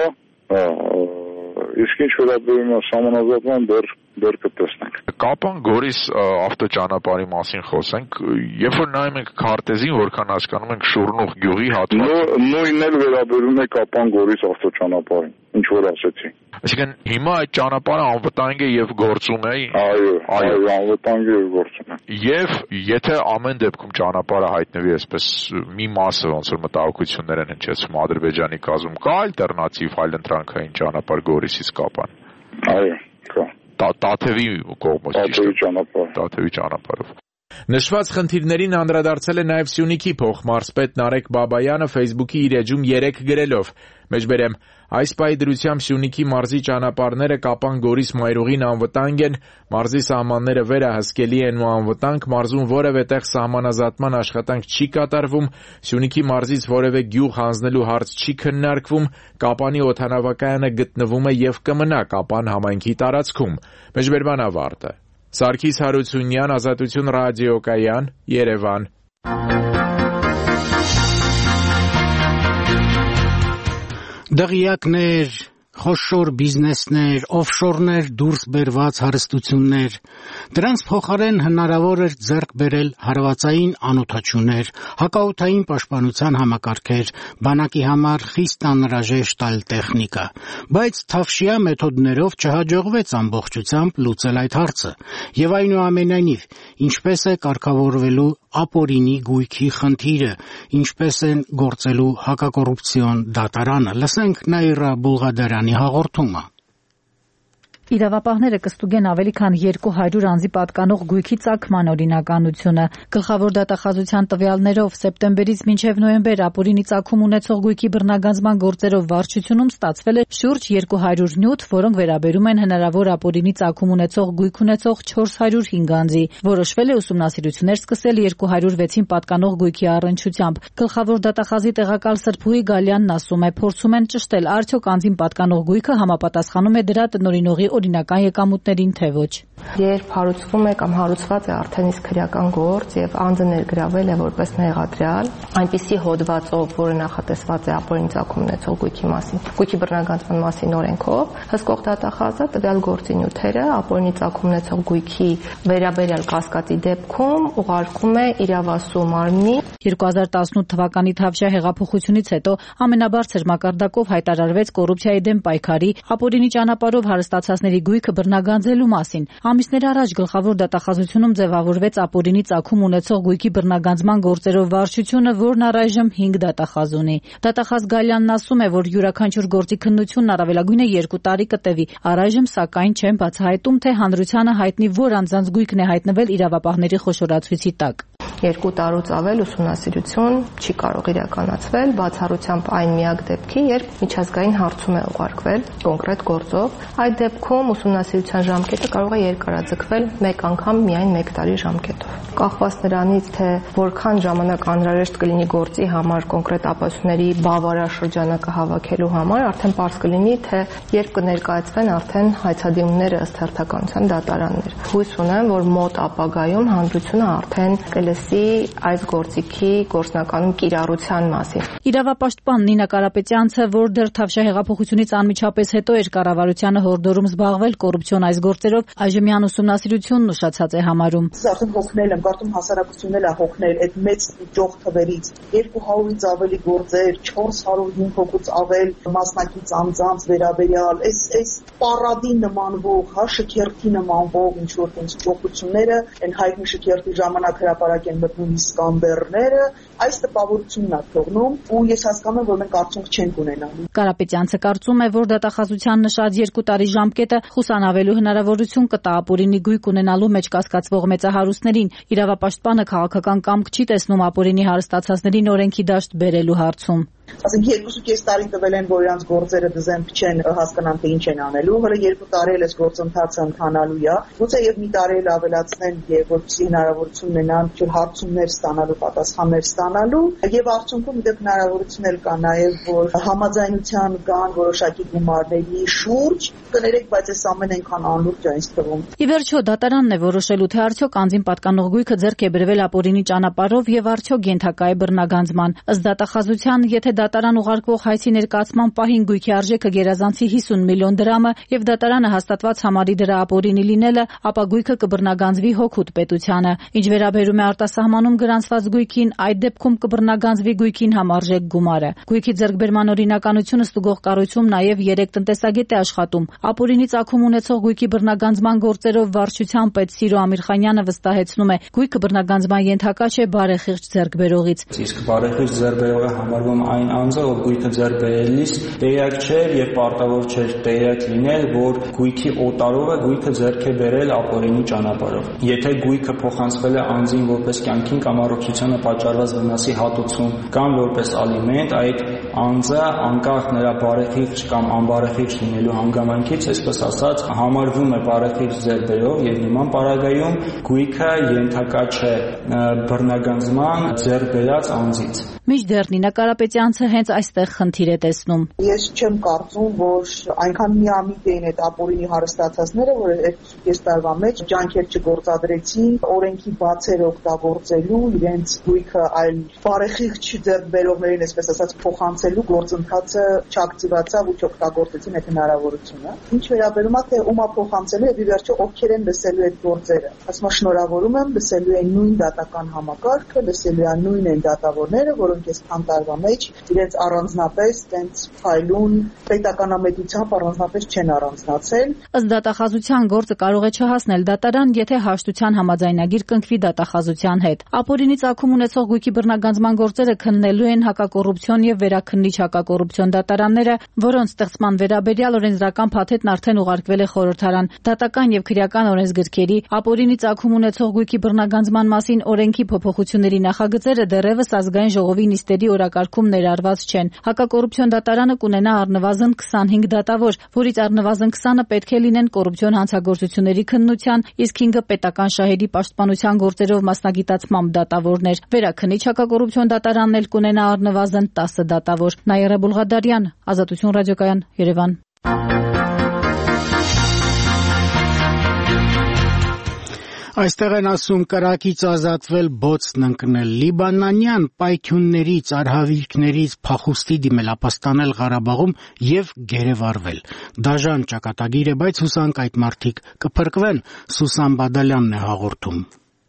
իսկ ինչ վերաբերում է սահմանազատման դեռ կտեսնենք։ Կապան-Գորիս ավտոճանապարհի մասին խոսենք, երբ որ նայում ենք քարտեզին, որքան հասկանում ենք Շուռնուղ գյուղի հատվածը։ Նույնն էլ վերաբերում է Կապան-Գորիս ավտոճանապարհին։ ինչ որ ասեցի։ Այսինքն հիմա այդ ճանապարհը անվտանգ է եւ գործում է։ Այո, անվտանգ է եւ գործում է։ Եվ եթե ամեն դեպքում ճանապարհը հայտնվի այսպես մի մասը ոնց որ մտահոգություններ են հնչեցում Ադրբեջանի կազմում, կա ալտերնատիվ այլընտրանքային ճանապարհ Գորիսից Կապան։ Այո, կա։ Տաթևի կողմից։ Տաթևի ճանապարհով։ Նշված խնդիրներին անդրադարձել է նաև Սյունիքի փոխմարզպետ Նարեկ Բաբայանը Facebook-ի իր էջում 3 գրելով. Մեջբերեմ, այս պահի դրությամբ Սյունիքի մարզի ճանապարհները Կապան-Գորիս մայրուղին անվտանգ են, մարզի սահմանները վերահսկելի են ու անվտանգ, մարզում որևէ տեղ սահմանազատման աշխատանք չի կատարվում, Սյունիքի մարզից որևէ գյուղ հանձնելու հարց չի քննարկվում, Կապանի օդանավակայանը գտնվում է եւ կմնա Կապան համայնքի տարածքում։ Մեջբերման ավարտը։ Սարգիս Հարությունյան, Ազատություն ռադիոկայան, Երևան։ Դղյակներ, խոշոր բիզնեսներ, օֆշորներ, դուրս բերված հարստություններ, դրանց փոխարեն հնարավոր էր ձեռք բերել հարվածային անօդաչուներ, հակաօդային պաշտպանության համակարգեր, բանակի համար խիստ անհրաժեշտ այլ տեխնիկա, բայց թավշյա մեթոդներով չհաջողվեց ամբողջությամբ լուծել այդ հարցը, եւ այնուամենայնիվ, ինչպես է կարգավորվելու ապօրինի գույքի խնդիրը, ինչպես են գործելու հակակոռուպցիոն դատարանը, լսենք Նաիրա Բուլղադարյանի հաղորդումը։ Իրավապահները կստուգեն ավելի քան 200 անձի պատկանող գույքի ծագման օրինականությունը։ Գլխավոր դատախազության տվյալներով սեպտեմբերից մինչև նոյեմբեր ապօրինի ծագում ունեցող գույքի բռնագանձման գործերով վարչությունում ստացվել է շուրջ 200 նյութ, որոնք վերաբերում են հնարավոր ապօրինի ծագում ունեցող գույք ունեցող 405 անձի։ Որոշվել է ուսումնասիրություններ սկսել 206-ին պատկանող գույքի առնչությամբ։ Գլխավոր դատախազի տեղակալ Սրբուհի Գալյանն ասում է, փորձում են ճշտել արդյոք անձին պատկանող գույքը համապատասխանում է դրա տնօրինողի օրինական եկամուտներին թե ոչ։ Երբ հարուցվում է կամ հարուցված է արդեն իսկ քրեական գործ եւ անձը ներգրավել է որպես մեղադրյալ, այնպիսի հոդվածով, որը նախատեսված է ապօրինի ծագում ունեցող գույքի մասին, գույքի բռնագանձման մասին օրենքով, հսկող դատախազը տվյալ գործի նյութերը ապօրինի ծագում ունեցող գույքի վերաբերյալ կասկածի դեպքում ուղարկում է իրավասու մարմնի։ 2018 թվականի Թավշյա հեղափոխությունից հետո ամենաբարձր մակարդակով հայտարարվեց կոռուպցիայի դեմ պայքարի, ապօրինի ճանապարհով հարստացածների գույքը բռնագանձելու մասին։ Ամիսներ առաջ գլխավոր դատախազությունում ձևավորվեց ապօրինի ծագում ունեցող գույքի բռնագանձման գործերով վարչությունը, որն առայժմ 5 դատախազ ունի։ Դատախազ Գալյանն ասում է, որ յուրաքանչյուր գործի քննությունն առավելագույնը 2 տարի կտևի։ Առայժմ սակայն չեն բացահայտում, թե հանրությանը հայտնի որ անձանց գույքն է հայտնվել իրավապահների խոշորացույցի տակ։ 2 տարուց ավել ուսումնասիրություն չի կարող իրականացվել բացառությամբ այն միակ դեպքի, երբ միջազգային հարցում է ուղարկվել կոնկրետ գործով։ Այդ դեպքում ուսումնասիրության ժամկետը կարող է երկարաձգվել մեկ անգամ միայն 1 տարի ժամկետով։ Կախված նրանից, թե որքան ժամանակ անհրաժեշտ կլինի գործի համար կոնկրետ ապացույցների բավարար շրջանակը հավաքելու համար, արդեն պարզ կլինի, թե երբ կներկայացվեն արդեն հայցադիմումները ըստ հերթականության դատարաններ։ Հույս ունեմ, որ մոտ ապագայում հանրությունը արդեն կլսի այս գործիքի գործնականում կիրառության մասին։ Իրավապաշտպան Նինա Կարապետյանցը, որ դեռ Թավշյա հեղափոխությունից անմիջապես հետո էր կառավարությանը հորդորում զբաղվել կոռուպցիոն այս գործերով, այժմյան ուսումնասիրությունն ուշացած է համարում։ Արդեն հոգնել եմ, կարծում հասարակությունն էլ է հոգնել այդ մեծ ճոխ թվերից 200-ից ավելի գործեր, 405 հոգուց ավել մասնակից անձանց վերաբերյալ, այս պարադի նմանվող, շքերթի նմանվող ինչ որ տենց ճոխությունները, այն հայտնի շքերթի ժամանակ հրապարակ են մտնում իսկանդերները, այս տպավորությունն է թողնում ու ես հասկանում եմ, որ մենք արդյունք չենք ունենալու։ Կարապետյանցը կարծում է, որ դատախազության նշած 2 տարի ժամկետը խուսանավելու հնարավորություն կտա ապօրինի գույք ունենալու մեջ կասկածվող մեծահարուստներին։ Իրավապաշտպանը քաղաքական կամք չի տեսնում ապօրինի հարստացածներին օրենքի դաշտ բերելու հարցում։ Ասենք 2.5 տարի տվել են, որ իրանց գործերը դզեմ փչեն, հասկանան թե ինչ են անելու, հələ 2 տարի էլ էս գործընթացը ընթանալու է։ Գուցե եւ մի տարի էլ ավելացնեն, եւ որպեսզի հնարավորություն ունենան հարցումներ ստանալու, պատասխաններ ստանալու, եւ արդյունքում դեպ հնարավորություն էլ կա նաեւ, որ համաձայնության կան որոշակի գումարների շուրջ, կներեք, բայց այս ամեն այնքան անլուրջ է ինձ թվում։ Ի վերջո դատարանն է որոշելու, թե արդյոք անձին պատկանող գույքը ձեռք է բերվել ապօրինի ճանապարհով եւ արդյոք ենթակա է բռնագանձման։ Ըստ դատախազության, եթե դատարան ուղարկվող հայցի ներկայացման պահին գույքի արժեքը գերազանցի 50 միլիոն դրամը եւ դատարանը հաստատված համարի դրա ապօրինի լինելը, ապա գույքը կբռնագանձվի հօգուտ պետությանը։ Ինչ վերաբերում է արտասահմանում գրանցված գույքին, այդ դեպքում կբռնագանձվի գույքին համարժեք գումարը։ Գույքի ձեռքբերման օրինականությունը ստուգող կառույցում նաև 3 տնտեսագետ է աշխատում։ Ապօրինի ծագում ունեցող գույքի բռնագանձման գործերով վարչության պետ Սիրո Ամիրխանյանը վստահեցնում է, գույքը բռնագանձման ենթակա չէ բարեխիղճ ձեռքբերողից։ Իսկ բարեխիղճ ձեռքբերողը համարվում այն անձը, ով գույքը ձեռք բերելիս տեղյակ չէր եւ պարտավոր չէր տեղյակ լինել, որ գույքի օտարողը գույքը ձեռք է բերել ապօրինի ճանապարհով։ Եթե գույքը փոխանցվել է անձին որպես կյանքին կամ առողջությանը պատճառված վնասի հատուցում կամ որպես ալիմենտ, այդ անձը անկախ նրա բարեխիղճ կամ անբարեխիղճ լինելու հանգամանքից, այսպես ասած, համարվում է բարեխիղճ ձեռքբերող եւ նման պարագայում գույքը ենթակա չէ բռնագանձման ձեռքբերած անձից։ Մինչդեռ Նինա Կարապետյանցը հենց այստեղ խնդիր է տեսնում։ Ես չեմ կարծում, որ այնքան միամիտ էին այդ ապօրինի հարստացածները, որ 2.5 տարվա մեջ ջանքեր չգործադրեցին օրենքի բացեր օգտագործելու, իրենց գույքը այլ բարեխիղճ ձեռքբերողներին, այսպես ասած, փոխանցելու գործընթացը չակտիվացավ ու չօգտագործեցին այդ հնարավորությունը։ Ինչ վերաբերում է թե ումա փոխանցելու եւ ի վերջո ովքեր են լսելու այդ գործերը։ Ասում եմ շնորհավորում եմ, լսելու են նույն դատական համակարգը, լսելու են նույն են դատավորները, որոնք այս քանտարվա մեջ իրենց առանձնապես տենց ֆայլուն պետականամետությամբ առանձնապես չեն առանձնացել։ Ըստ դատախազության գործը կարող է չհասնել դատարան, եթե հաշտության համաձայնագիր կնքվի դատախազության հետ։ Ապօրինի ծագում ունեցող գույքի բռնագանձման գործերը քննելու են հակակոռուպցիոն եւ վերաքննիչ հակակոռուպցիոն դատարանները, որոնց ստեղծման վերաբերյալ օրենսդրական փաթեթն արդեն ուղարկվել է խորհրդարան։ Դատական եւ քրեական օրենսգրքերի ապօրինի ծագում ունեցող գույքի բռնագանձման մասին օրենքի փոփոխությունների նախագծերը դեռևս ազգային ժողովի նիստերի օրակարգում ներառված չեն։ Հակակոռուպցիոն դատարանը կունենա առնվազն 25 դատավոր, որից առնվազն 20-ը պետք է լինեն կոռուպցիոն հանցագործությունների քննության, իսկ 5-ը պետական շահերի պաշտպանության գործերով մասնագիտացմամբ դատավորներ։ Վերաքննիչ հակակոռուպցիոն դատարանն էլ կունենա առնվազն 10 դատավոր։ Նաիրա Բուլղադարյան, Ազատություն ռադիոկայան, Երևան։ Այստեղ են ասում կրակից ազատվել բոցն ընկնել, լիբանանյան պայթյուններից, արհավիրքներից փախուստի դիմել, ապաստանել Ղարաբաղում եւ գերեվարվել։ Դաժան ճակատագիր է, բայց հուսանք այդ մարդիկ կփրկվեն, Սուսան Բադալյանն է հաղորդում։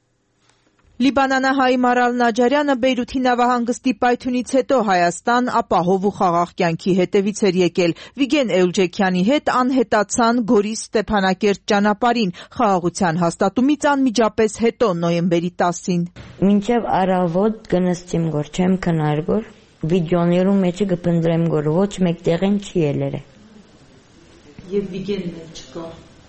Լիբանանահայ Մարալ Նաջարյանը Բեյրութի նավահանգստի պայթյունից հետո Հայաստան ապահով ու խաղաղ կյանքի հետևից էր եկել։ Վիգեն Էուլջեքյանի հետ անհետացան Գորիս Ստեփանակերտ ճանապարհին խաղաղության հաստատումից անմիջապես հետո նոյեմբերի 10-ին։ Մինչև առավոտ կնստեմ գոր, չեմ քնարգոր, վիդեոներում մեջը կփնտրեմ գոր, ոչ մեկ տեղին չի ելերը։ Եվ Վիգենն էլ չկա։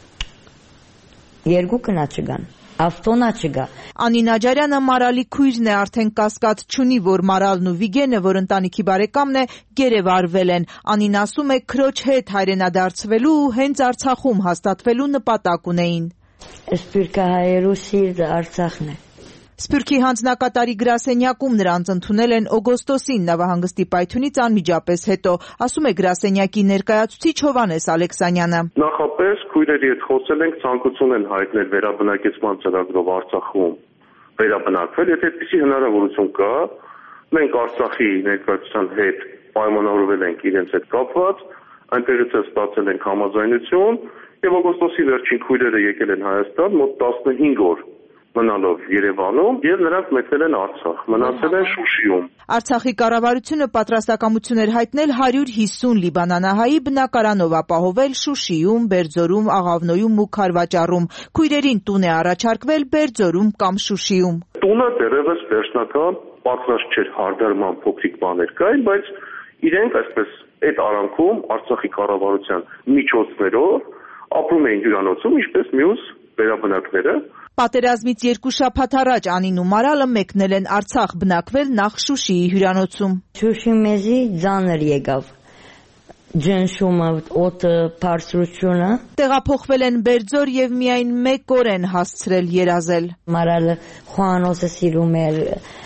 Երկու կնա չգան։ Ավտոնա չգա։ Անի Նաջարյանը Մարալի քույրն է, արդեն կասկած չունի, որ Մարալն ու Վիգենը, որ ընտանիքի բարեկամն է, գերեվարվել են։ Անին ասում է քրոջ հետ հայրենադարձվելու ու հենց Արցախում հաստատվելու նպատակ ունեին։ Սփյուռքահայերու սիրտը Արցախն է։ Սփյուռքի հանձնակատարի գրասենյակում նրանց ընդունել են օգոստոսին նավահանգստի պայթյունից անմիջապես հետո, ասում է գրասենյակի ներկայացուցիչ Հովհաննես Ալեքսանյանը։ Նախապես քույրերի հետ խոսել ենք, ցանկություն են հայտնել վերաբնակեցման ծրագրով Արցախում վերաբնակվել, եթե այդպիսի հնարավորություն կա, մենք Արցախի ներկայացության հետ պայմանավորվել ենք իրենց հետ կապված, այնտեղից ստացել ենք համաձայնություն եւ օգոստոսի վերջին քույրերը եկել են Հայաստան մոտ 15 օր մնալով Երևանում եւ նրանք մեկնել են Արցախ, մնացել են Շուշիում։ Արցախի կառավարությունը պատրաստակամություն էր հայտնել 150 լիբանանահայի բնակարանով ապահովել Շուշիում, Բերձորում, Աղավնոյում ու Քարվաճառում։ Քույրերին տուն է առաջարկվել Բերձորում կամ Շուշիում։ Տունը դեռևս վերջնական պատրաստ չէր, հարդարման փոքրիկ բաներ կային, բայց իրենք այսպես այդ արանքում Արցախի կառավարության միջոցներով ապրում էին հյուրանոցում, ինչպես մյուս վերաբնակները։ Պատերազմից 2 շաբաթ առաջ Անին ու Մարալը մեկնել են Արցախ, բնակվել նախ Շուշիի հյուրանոցում։ Շուշի մեզի ձանր եկավ։ Ջնշումը, օդը, բարձրությունը։ Տեղափոխվել են Բերձոր եւ միայն 1 օր են հասցրել երազել։ Մարալը Խոհանոցը սիրում էր,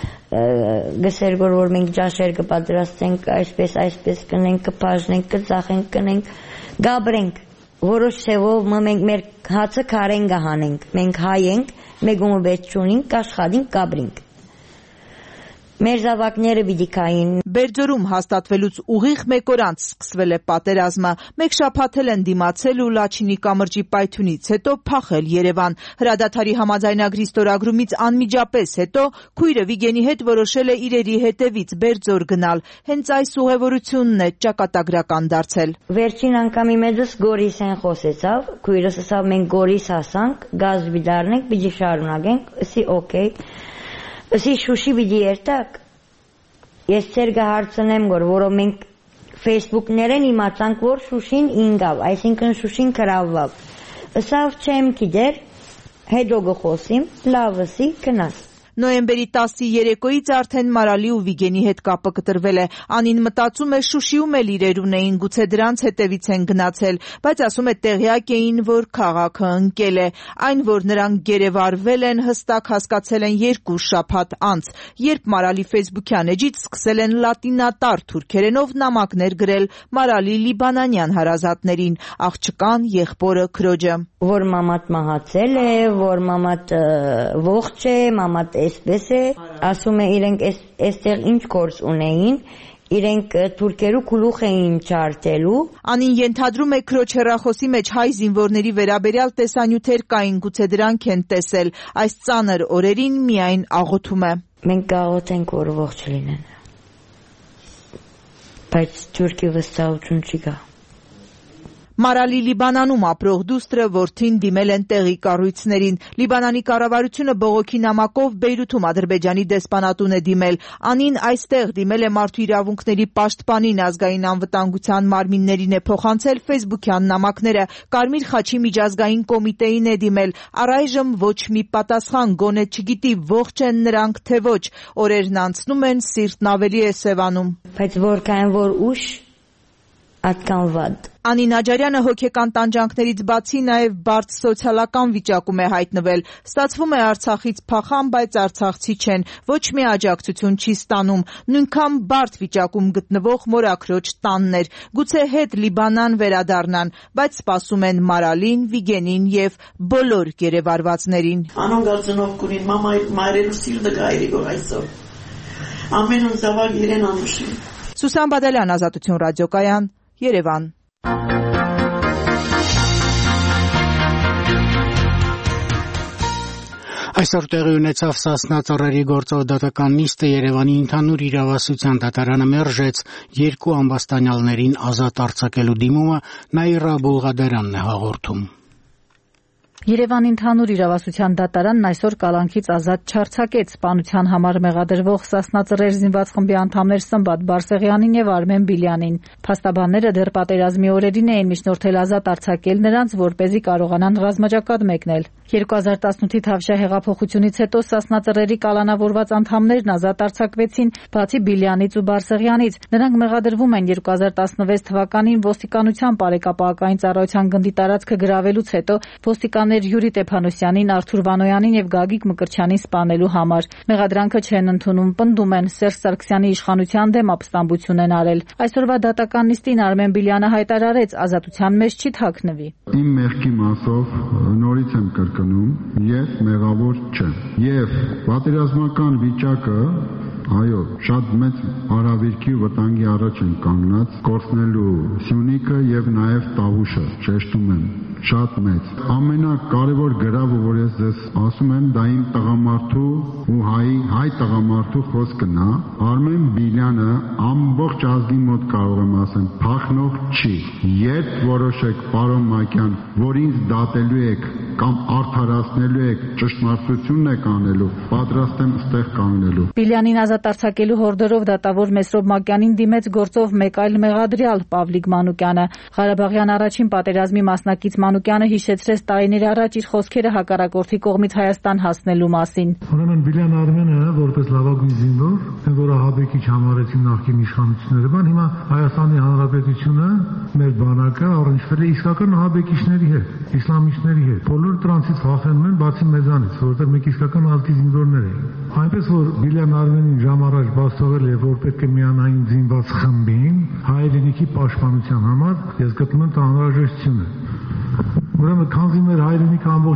գսեր որ մենք ջաշեր կպատրաստենք, այսպես կնենք, կբաժնենք, կծախենք, կնենք, գաբրենք։ Որոշ սևով մենք մեր հացը քարեն գահանենք, մենք հայ ենք, մեգումը վեճ չունենք, կաշխատենք, կաբրենք։ Մեր զավակները պիտի կային։ Բերձորում հաստատվելուց ուղիղ 1 օր անց սկսվել է պատերազմը։ 1 շաբաթ են դիմացել ու Լաչինի կամրջի պայթյունից հետո փախել Երևան։ Հրադադարի համաձայնագրի ստորագրումից անմիջապես հետո քույրը Վիգենի հետ որոշել է իրերի հետևից Բերձոր գնալ։ Հենց այս ուղևորությունն է ճակատագրական դարձել։ Վերջին անգամ իմեջս Գորիս են խոսեցավ, քույրս ասավ մենք Գորիս հասանք, գազ բիդարնենք, պիտի շարունակենք, ասի օքեյ։ Ասի Շուշի պիտի երթակ։ Ես ցեր կհարցնեմ որ մենք Facebook-ներեն իմացանք որ Շուշին ինգավ, այսինքն Շուշին կրավվավ։ Ասավ չեմ գիտեր, հետո կխոսիմ, լավ ասի գնաս։ Նոյեմբերի 10-ի երեկոյից արդեն Մարալի ու Վիգենի հետ կապը կտրվել է։ Անին մտածում է Շուշիում էլ իրեր ունեին, գուցե դրանց հետևից են գնացել, բայց ասում է տեղյակ էին, որ քաղաքը ընկել է։ Այն, որ նրանք գերեվարվել են, հստակ հասկացել են 2 շաբաթ անց, երբ Մարալի Facebook-յան էջից սկսել են լատինատար թուրքերենով նամակներ գրել Մարալի լիբանանյան հարազատներին, աղջկան, եղբորը, քրոջը։ Որ մամատ մահացել է, որ մամատ ողջ է, մամատ էսպես է, ասում է իրենք էստեղ ինչ գործ ունեին, իրենք թուրքերու գլուխ էին չարտելու։ Անին ենթադրում է քրոջ հեռախոսի մեջ հայ զինվորների վերաբերյալ տեսանյութեր կային, գուցե դրանք են տեսել։ Այս ծանր օրերին միայն աղոթում է։ Մենք կաղոթենք, որ ողջ լինեն, բայց թուրքի վստահություն չկա։ Մարալի Լիբանանում ապրող դուստրը որդին դիմել են տեղի կառույցներին։ Լիբանանի կառավարությունը բողոքի նամակով Բեյրութում Ադրբեջանի դեսպանատուն է դիմել։ Անին այստեղ դիմել է մարդու իրավունքների պաշտպանին, ազգային անվտանգության մարմիններին է փոխանցել Facebook-յան նամակները։ Կարմիր խաչի միջազգային կոմիտեին է դիմել։ Առայժմ ոչ մի պատասխան, գոնե չգիտի ողջ են նրանք թե ոչ։ Օրերն անցնում են, սիրտն ավելի է սևանում։ Բայց որքան որ ուշ Ատկան վատ։ Անի Նաջարյանը հոգեկան տանջանքներից բացի նաև բարդ սոցիալական վիճակում է հայտնվել։ Ստացվում է Արցախից փախան, բայց արցախցի չեն, ոչ մի աջակցություն չի ստանում։ Նույնքան բարդ վիճակում գտնվող մորաքրոջ տանն էր։ Գուցե հետ Լիբանան վերադառնան, բայց սպասում են Մարալին, Վիգենին եւ բոլոր գերեվարվածներին։ Անոն գարցնով կունին մամա մայրելու սիրտը գայրիգող այսօր։ Ամենուն զավակ իրեն անուշի։ Սուսան Բադալյան, Ազատություն ռադիոկայան, Երևան։ Այսօր տեղի ունեցավ Սասնա ծառերի գործով դատական նիստը Երևանի ընդհանուր իրավասության դատարանը մերժեց 2 ամբաստանյալներին ազատ արձակելու դիմումը, Նաիրա Բուլղադարյանն է հաղորդում։ Երևանի ընդհանուր իրավասության դատարանն այսօր կալանքից ազատ չարձակեց սպանության համար մեղադրվող Սասնա ծռեր զինված խմբի անդամներ Սմբատ Բարսեղյանին եւ Արմեն Բիլյանին։ Փաստաբանները դեռ պատերազմի օրերին էին միջնորդել ազատ արձակել նրանց, որպեսզի կարողանան ռազմաճակատ մեկնել։ 2018-ի Թավշյա հեղափոխությունից հետո Սասնա ծռերի կալանավորված անդամներն ազատ արձակվեցին, բացի Բիլյանից ու Բարսեղյանից։ Նրանք մեղադրվում են 2016 թվականին ոստիկանության բարեկապահական ծառայության գնդի տարածքը գրավելուց հետո ոստիկաններ Յուրի Տեփանոսյանին, Արթուր Վանոյանին եւ Գագիկ Մկրտչյանին սպանելու համար։ Մեղադրանքը չեն ընդունում, պնդում են Սերժ Սարգսյանի իշխանության դեմ ապստամբություն են արել։ Այսօրվա դատական նիստին Արմեն Բիլյանը հայտարարեց, ազատության մեջ չի թաքնվի։ Իմ մեղքի մասով նորից եմ կրկնում, ես մեղավոր չեմ։ Եվ պատերազմական վիճակը, այո, շատ մեծ արավիրքի վտանգի առաջ են կանգնած, կորցնելու Սյունիքը եւ նաեւ Տավուշը, շեշտում եմ, շատ մեծ։ Ամենակարևոր գրավը, որ ես ձեզ ասում եմ, դա իմ տղամարդու ու հայ տղամարդու խոսքն է։ Արմեն Բիլյանը ամբողջ ազգի մոտ կարող եմ ասեմ, փախնող չի։ Երբ որոշեք, պարոն Մակյան, որ ինձ դատելու եք կամ արդարացնելու եք, ճշմարտությունն եք անելու, պատրաստ եմ ստեղ կանգնելու։ Բիլյանին ազատ արձակելու հորդորով դատավոր Մեսրոբ Մակյանին դիմեց գործով մեկ այլ մեղադրյալ Պավլիկ Մանուկյանը։ Ղարաբաղյան առաջին պատերազմի մասնակից Մանուկյանը հիշեցրեց տարիներ առաջ իր խոսքերը հակառակորդի կողմից Հայաստան հասնելու մասին։ Ուրեմն Բիլյան Արմենը որպես լավագույն զինվոր, որ ահաբեկիչ համարեցին նախկին իշխանությունները, հիմա Հայաստանի Հանրապետությունը մեր բանակը առնչվել է իսկական ահաբեկիչների հետ, իսլամիստների հետ։ Բոլոր դրանցից վախենում են բացի մեզանից, որովհետև մենք իսկական ազգի զինվորներ ենք։ Այնպես որ Բիլյան Արմենին ժամ առաջ բաց թողել է, որ պետք է միանային զինված խմբին հայրենիքի պաշտպանության համար, ես գտնում եմ դա անհրաժեշտություն է։ Ուրեմն քանզի մեր հայրենիքը ամբողջ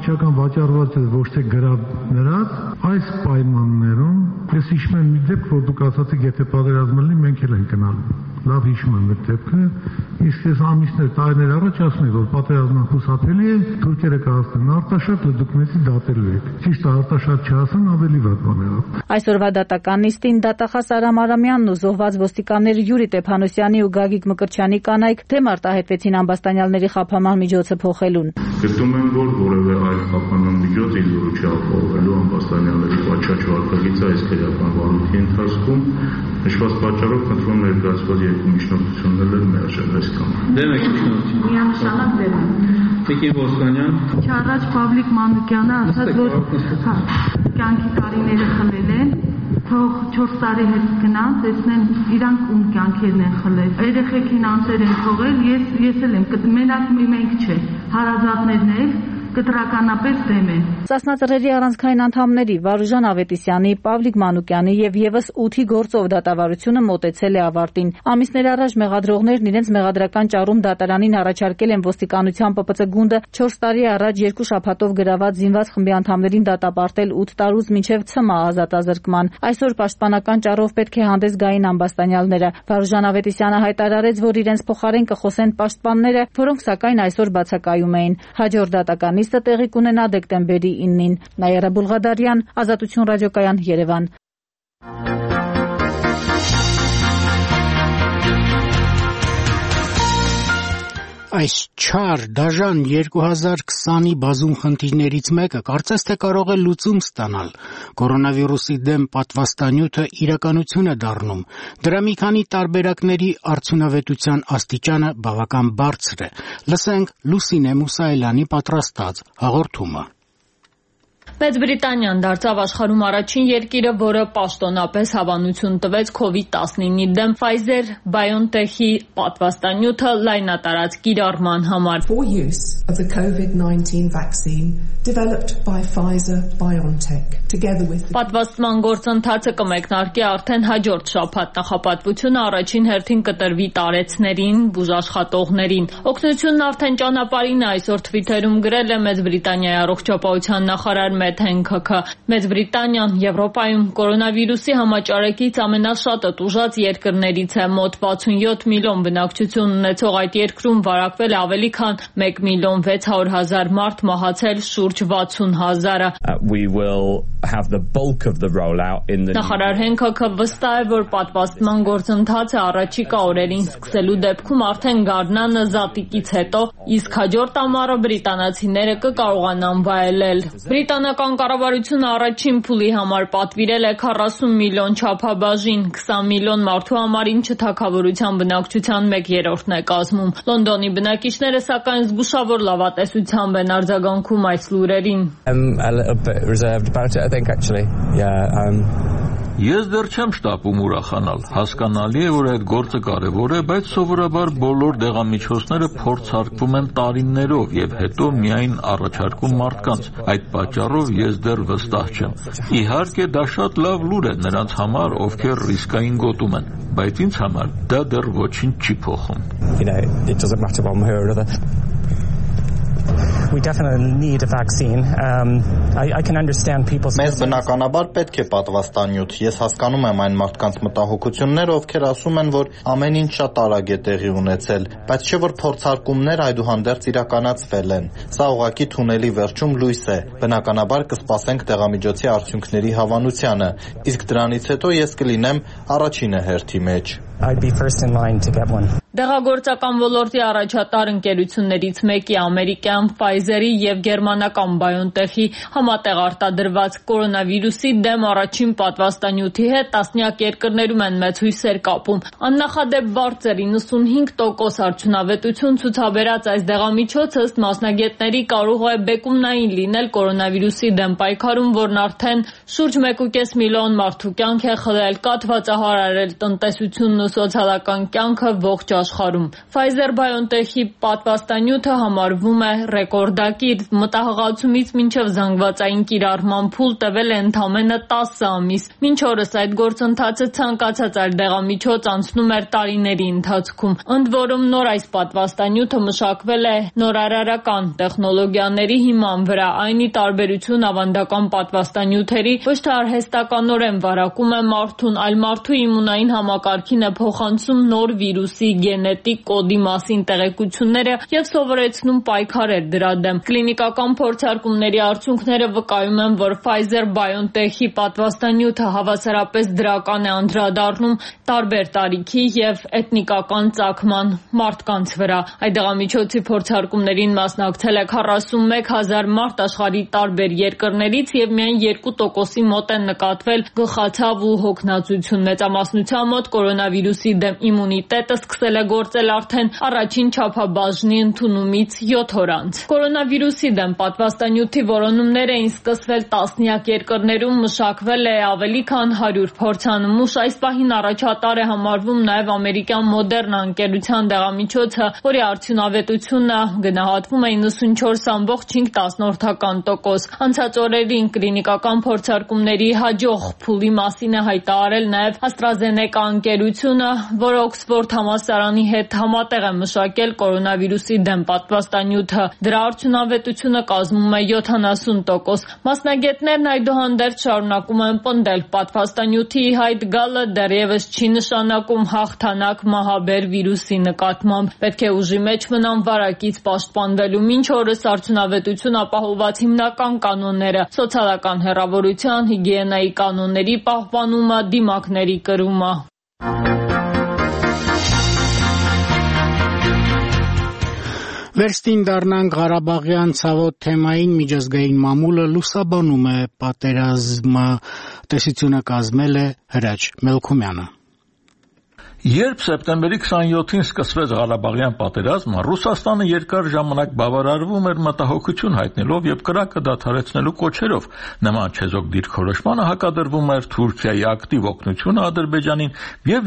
անմիջական վաճառված է ոչ թե գրաբներած, այս պայմաններում ես հիշում եմ մի դեպք, որ դուք ասացիք, եթե պատերազմը լինի, մենք էլ ենք գնալու։ Լավ հիշում եմ այդ դեպքը, իսկ ես ամիսներ, տարիներ առաջ ասում եմ, որ պատերազմը խուսափելի է, թուրքերը կհասնեն Արտաշատ, դուք մեզի դատելու եք։ Ճիշտ է, Արտաշատ չհասան, ավելի վատ բան եղավ։ Այսօրվա դատական նիստին դատախազ Արամ Արամյանն ու զոհված ոստիկաններ Յուրի Տեփանոսյանի ու Գագիկ Մկրտչյանի կանայք դեմ արտահայտվեցին ամբաստանյալների խափանման միջոցը փոխելուն։ Գտնում եմ, որ որևէ այլ խափանման միջոց իզորու չի ապահովելու ամբաստանյալների պատշաճ վարքագիծը այս քրեական վարույթի ընթացքում։ Նշված պատճառով խնդրում ներկայացված երկու միջնորդություններ մերժել այս կամ։ Դեմ եք միջնորդություն։ Միանշանակ դեմ եմ։ Տիկին Ոսկանյան։ Չառաջ Պավլիկ Մանուկյանը ասաց, որ կյանքի տարիները խլել են, թող 4 տարի հետ գնան, տեսնեն իրանք ում կյանքերն են խլել։ Երեխեքին անձեր են թողել, ես էլ եմ, մենակ մենք չէ, հարազատներն էլ կտրականապես դեմ է։ Ծասնա ծռերի առանցքային անդամների Վարուժան Ավետիսյանի, Պավլիկ Մանուկյանի եւ եւս 8-ի գործով դատավարությունը մոտեցել է ավարտին։ Ամիսներ առաջ մեղադրողներն իրենց մեղադրական ճառում դատարանին առաջարկել են ոստիկանության ՊՊՑ գունդը 4 տարի առաջ 2 շաբաթով գրաված զինված խմբի անդամներին դատապարտել 8 տարուց մինչև ՑՄ ազատազրկման։ Այսօր պաշտպանական ճառով պետք է հանդես գային ամբաստանյալները։ Վարուժան Ավետիսյանը հայտարարեց, որ իրենց փոխարեն կխոսեն պաշտպանները, որոնք սակայն այսօր բացակայում էին։ Հաջորդ դատական նիստը տեղի կունենա դեկտեմբերի 9-ին։ Նաիրա Բուլղադարյան, Ազատություն ռադիոկայան, Երևան։ Այս չար, դաժան 2020-ի բազում խնդիրներից մեկը կարծես թե կարող է լուծում ստանալ։ Կորոնավիրուսի դեմ պատվաստանյութը իրականություն է դառնում։ Դրա մի քանի տարբերակների արդյունավետության աստիճանը բավական բարձր է։ Լսենք Լուսինե Մուսայելյանի պատրաստած հաղորդումը։ Մեծ Բրիտանիան դարձավ աշխարհում առաջին երկիրը, որը պաշտոնապես հավանություն տվեց COVID-19-ի դեմ Pfizer-BioNTech-ի պատվաստանյութը լայնատարած կիրառման համար։ For use of the COVID-19 vaccine developed by Pfizer-BioNTech together with Պատվաստման գործընթացը կմեկնարկի արդեն հաջորդ շաբաթ։ Նախապատվությունը առաջին հերթին կտրվի տարեցներին, բուժաշխատողներին։ Օգնությունն արդեն ճանապարհին է, այսօր Twitter-ում գրել է Մեծ Բրիտանիայի առողջապահության նախարար Մեթ Հենքոքը։ Մեծ Բրիտանիան Եվրոպայում կորոնավիրուսի համաճարակից ամենաշատը տուժած երկրներից է։ Մոտ 67 միլիոն բնակչություն ունեցող այդ երկրում վարակվել է ավելի քան 1 միլիոն 600 հազար մարդ, մահացել շուրջ 60 հազարը։ Նախարար Հենքոքը վստահ է, որ պատվաստման գործընթացը առաջիկա օրերին սկսելու դեպքում արդեն գարնանը զատիկից հետո, իսկ հաջորդ ամառը բրիտանացիները կկարողանան վայելել։ Բրիտանական կառավարությունը առաջին փուլի համար պատվիրել է 40 միլիոն չափաբաժին, 20 միլիոն մարդու համար, ինչը թագավորության բնակչության 1/3-ն է կազմում։ Լոնդոնի բնակիչները սակայն զգուշավոր լավատեսությամբ են արձագանքում այս լուրերին։ Ես դեռ չեմ շտապում ուրախանալ։ Հասկանալի է, որ այդ գործը կարևոր է, բայց սովորաբար բոլոր դեղամիջոցները փորձարկվում են տարիներով եւ հետո միայն առաջարկում մարդկանց։ Այդ պատճառով ես դեռ վստահ չեմ։ Իհարկե, դա շատ լավ լուր է նրանց համար, ովքեր ռիսկային գոտում են, բայց ինձ համար դա դեռ ոչինչ չի փոխում։ We definitely need a vaccine. I can understand people's Մեզ բնականաբար պետք է պատվաստանյութ։ Ես հասկանում եմ այն մարդկանց մտահոգությունները, ովքեր ասում են, որ ամեն ինչ շատ արագ է տեղի ունեցել, բայց չէ որ փորձարկումներ այդուհանդերձ իրականացվել են։ Սա ուղղակի թունելի վերջում լույս է։ Բնականաբար կսպասենք դեղամիջոցի արդյունքների հավանությանը, իսկ դրանից հետո ես կլինեմ առաջինը հերթի մեջ։ I'd be first in line to get one. Դեղագործական ոլորտի առաջատար ընկերություններից մեկի ամերիկյան Pfizer-ի եւ գերմանական BioNTech-ի համատեղ արտադրված կորոնավիրուսի դեմ առաջին պատվաստանյութի հետ տասնյակ երկրներում են մեծ հույսեր կապում։ Աննախադեպ բարձր 95% արդյունավետություն ցուցաբերած այս դեղամիջոցը ըստ մասնագետների կարող է բեկումնային լինել կորոնավիրուսի դեմ պայքարում, որն արդեն շուրջ 1.5 միլիոն մարդու կյանք է խլել, կաթվածահարարել տնտեսությունն ու սոցիալական կյանքը ողջ աշխարհում։ Pfizer-BioNTech-ի պատվաստանյութը համարվում է ռեկորդակիր։ Մտահղացումից մինչև զանգվածային կիրառման փուլ տևել է ընդամենը 10 ամիս։ Մինչ օրս այդ գործընթացը ցանկացած այլ դեղամիջոց անցնում էր տարիների ընթացքում։ Ընդ որում նոր այս պատվաստանյութը մշակվել է նորարարական տեխնոլոգիաների հիման վրա, այն ի տարբերություն ավանդական պատվաստանյութերի ոչ թե արհեստականորեն վարակում է մարդուն, այլ մարդու իմունային համակարգին է փոխանցում նոր վիրուսի գենետիկ կոդի մասին տեղեկությունները եւ սովորեցնում պայքարել դրա դեմ։ Կլինիկական փորձարկումների արդյունքները վկայում են, որ Pfizer-BioNTech-ի պատվաստանյութը հավասարապես դրական է անդրադառնում տարբեր տարիքի եւ էթնիկական ծագման մարդկանց վրա։ Այդ դեղամիջոցի փորձարկումներին մասնակցել է 41,000 մարդ աշխարհի տարբեր երկրներից եւ միայն 2%-ի մոտ են նկատվել գլխացավ ու հոգնածություն։ Մեծամասնության մոտ կորոնավիրուսի դեմ իմունիտետը սկսել է գործել արդեն առաջին չափաբաժնի ընդունումից 7 օր անց։ Կորոնավիրուսի դեմ պատվաստանյութի որոնումներ էին սկսվել տասնյակ երկրներում, մշակվել է ավելի քան 100 փորձանմուշ։ Այս պահին առաջատար է համարվում նաև ամերիկյան Moderna ընկերության դեղամիջոցը, որի արդյունավետությունը գնահատվում է 94,5%։ Անցած օրերին կլինիկական փորձարկումների հաջող փուլի մասին է հայտարարել նաև AstraZeneca ընկերությունը, որը Օքսֆորդ համալսարանի հետ համատեղ է մշակել կորոնավիրուսի դեմ պատվաստանյութը։ Դրա արդյունավետությունը կազմում է 70%։ Մասնագետներն այդուհանդերձ շարունակում են պնդել, պատվաստանյութի ի հայտ գալը դեռևս չի նշանակում հաղթանակ մահաբեր վիրուսի նկատմամբ։ Պետք է ուժի մեջ մնան վարակից պաշտպանվելու։ Մինչ օրս արդյունավետություն ապահովված հիմնական կանոնները՝ սոցիալական հեռավորության, հիգիենայի կանոնների պահպանումը, դիմակների կրումը։ Վերստին դառնանք Ղարաբաղյան ցավոտ թեմային։ Միջազգային մամուլը լուսաբանում է պատերազմը, տեսությունը կազմել է Հրաչ Մելքումյանը։ Երբ սեպտեմբերի 27-ին սկսվեց Ղարաբաղյան պատերազմը, Ռուսաստանը երկար ժամանակ բավարարվում էր մտահոգություն հայտնելով եւ կրակը դադարեցնելու կոչերով։ Նման չեզոք դիրքորոշմանը հակադրվում էր Թուրքիայի ակտիվ օգնությունը Ադրբեջանին եւ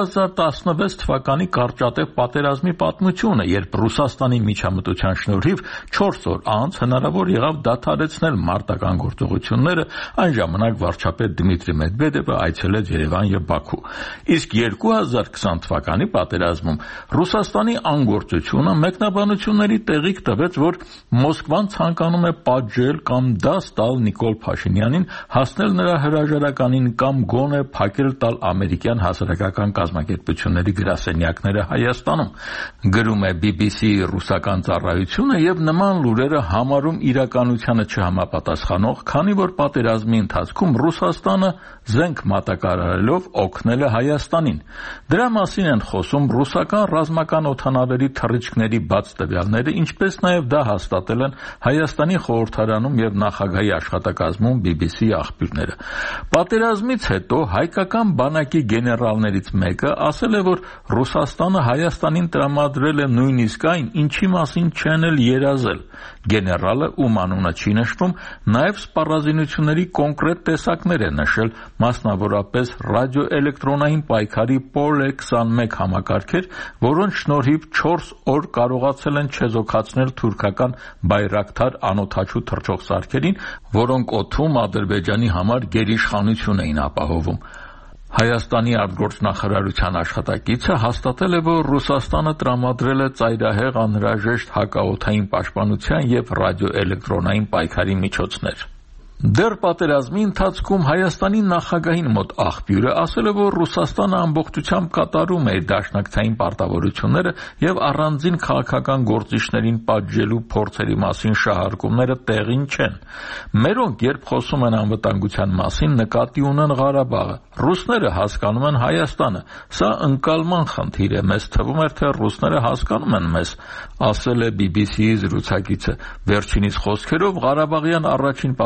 2016 թվականի կարճատև պատերազմի պատմությունը, երբ Ռուսաստանի միջամտության շնորհիվ 4 օր անց հնարավոր եղավ դադարեցնել մարտական գործողությունները, այն ժամանակ վարչապետ Դմիտրի Մեդվեդևը այցելեց Երևան եւ Բաքու։ Իսկ 2020 թվականի պատերազմում Ռուսաստանի անգործությունը մեկնաբանությունների տեղիք տվեց, որ Մոսկվան ցանկանում է պատժել կամ դաս տալ Նիկոլ Փաշինյանին, հասնել նրա հրաժարականին կամ գոնե փակել տալ ամերիկյան հասարակական կազմակերպությունների գրասենյակները Հայաստանում։ Գրում է BBC ռուսական ծառայությունը եւ նման լուրերը համարում իրականությանը չհամապատասխանող, քանի որ պատերազմի ընթացքում Ռուսաստանը զենք մատակարարելով օգնել է Հայաստանին։ Դրա մասին են խոսում ռուսական ռազմական օդանավերի թռիչքների բաց տվյալները, ինչպես նաև դա հաստատել են Հայաստանի խորհրդարանում եւ նախագահի աշխատակազմում BBC աղբյուրները։ Պատերազմից հետո հայկական բանակի գեներալներից մեկը ասել է, որ Ռուսաստանը Հայաստանին տրամադրել է նույնիսկ այն, ինչի մասին չեն էլ երազել։ Գեներալը, ում անունը չի նշվում, նաև սպառազինությունների կոնկրետ տեսակներ է նշել, մասնավորապես ռադիոէլեկտրոնային պայքարի Pole-21 համակարգեր, որոնց շնորհիվ 4 օր կարողացել են չեզոքացնել թուրքական Բայրակթար անօդաչու թռչող սարքերին, որոնք օդում Ադրբեջանի համար գերիշխանություն էին ապահովում։ Հայաստանի արտգործնախարարության աշխատակիցը հաստատել է, որ Ռուսաստանը տրամադրել է ծայրահեղ անհրաժեշտ հակաօդային պաշտպանության եւ ռադիոէլեկտրոնային պայքարի միջոցներ։ Դեռ պատերազմի ընթացքում Հայաստանի նախագահին մոտ աղբյուրը ասել է, որ Ռուսաստանը ամբողջությամբ կատարում է իր դաշնակցային պարտավորությունները եւ առանձին քաղաքական գործիչներին պատժելու փորձերի մասին շահարկումները տեղին չեն։ Մերոնք, երբ խոսում են անվտանգության մասին, նկատի ունեն Ղարաբաղը։ Ռուսները հասկանում են Հայաստանը։ Սա ընկալման խնդիր է։ Մեզ թվում էր, թե ռուսները հասկանում են մեզ, ասել է BBC-ի զրուցակիցը։ Վերջինիս խոսքերով Ղարաբաղյան առաջին պատերազմի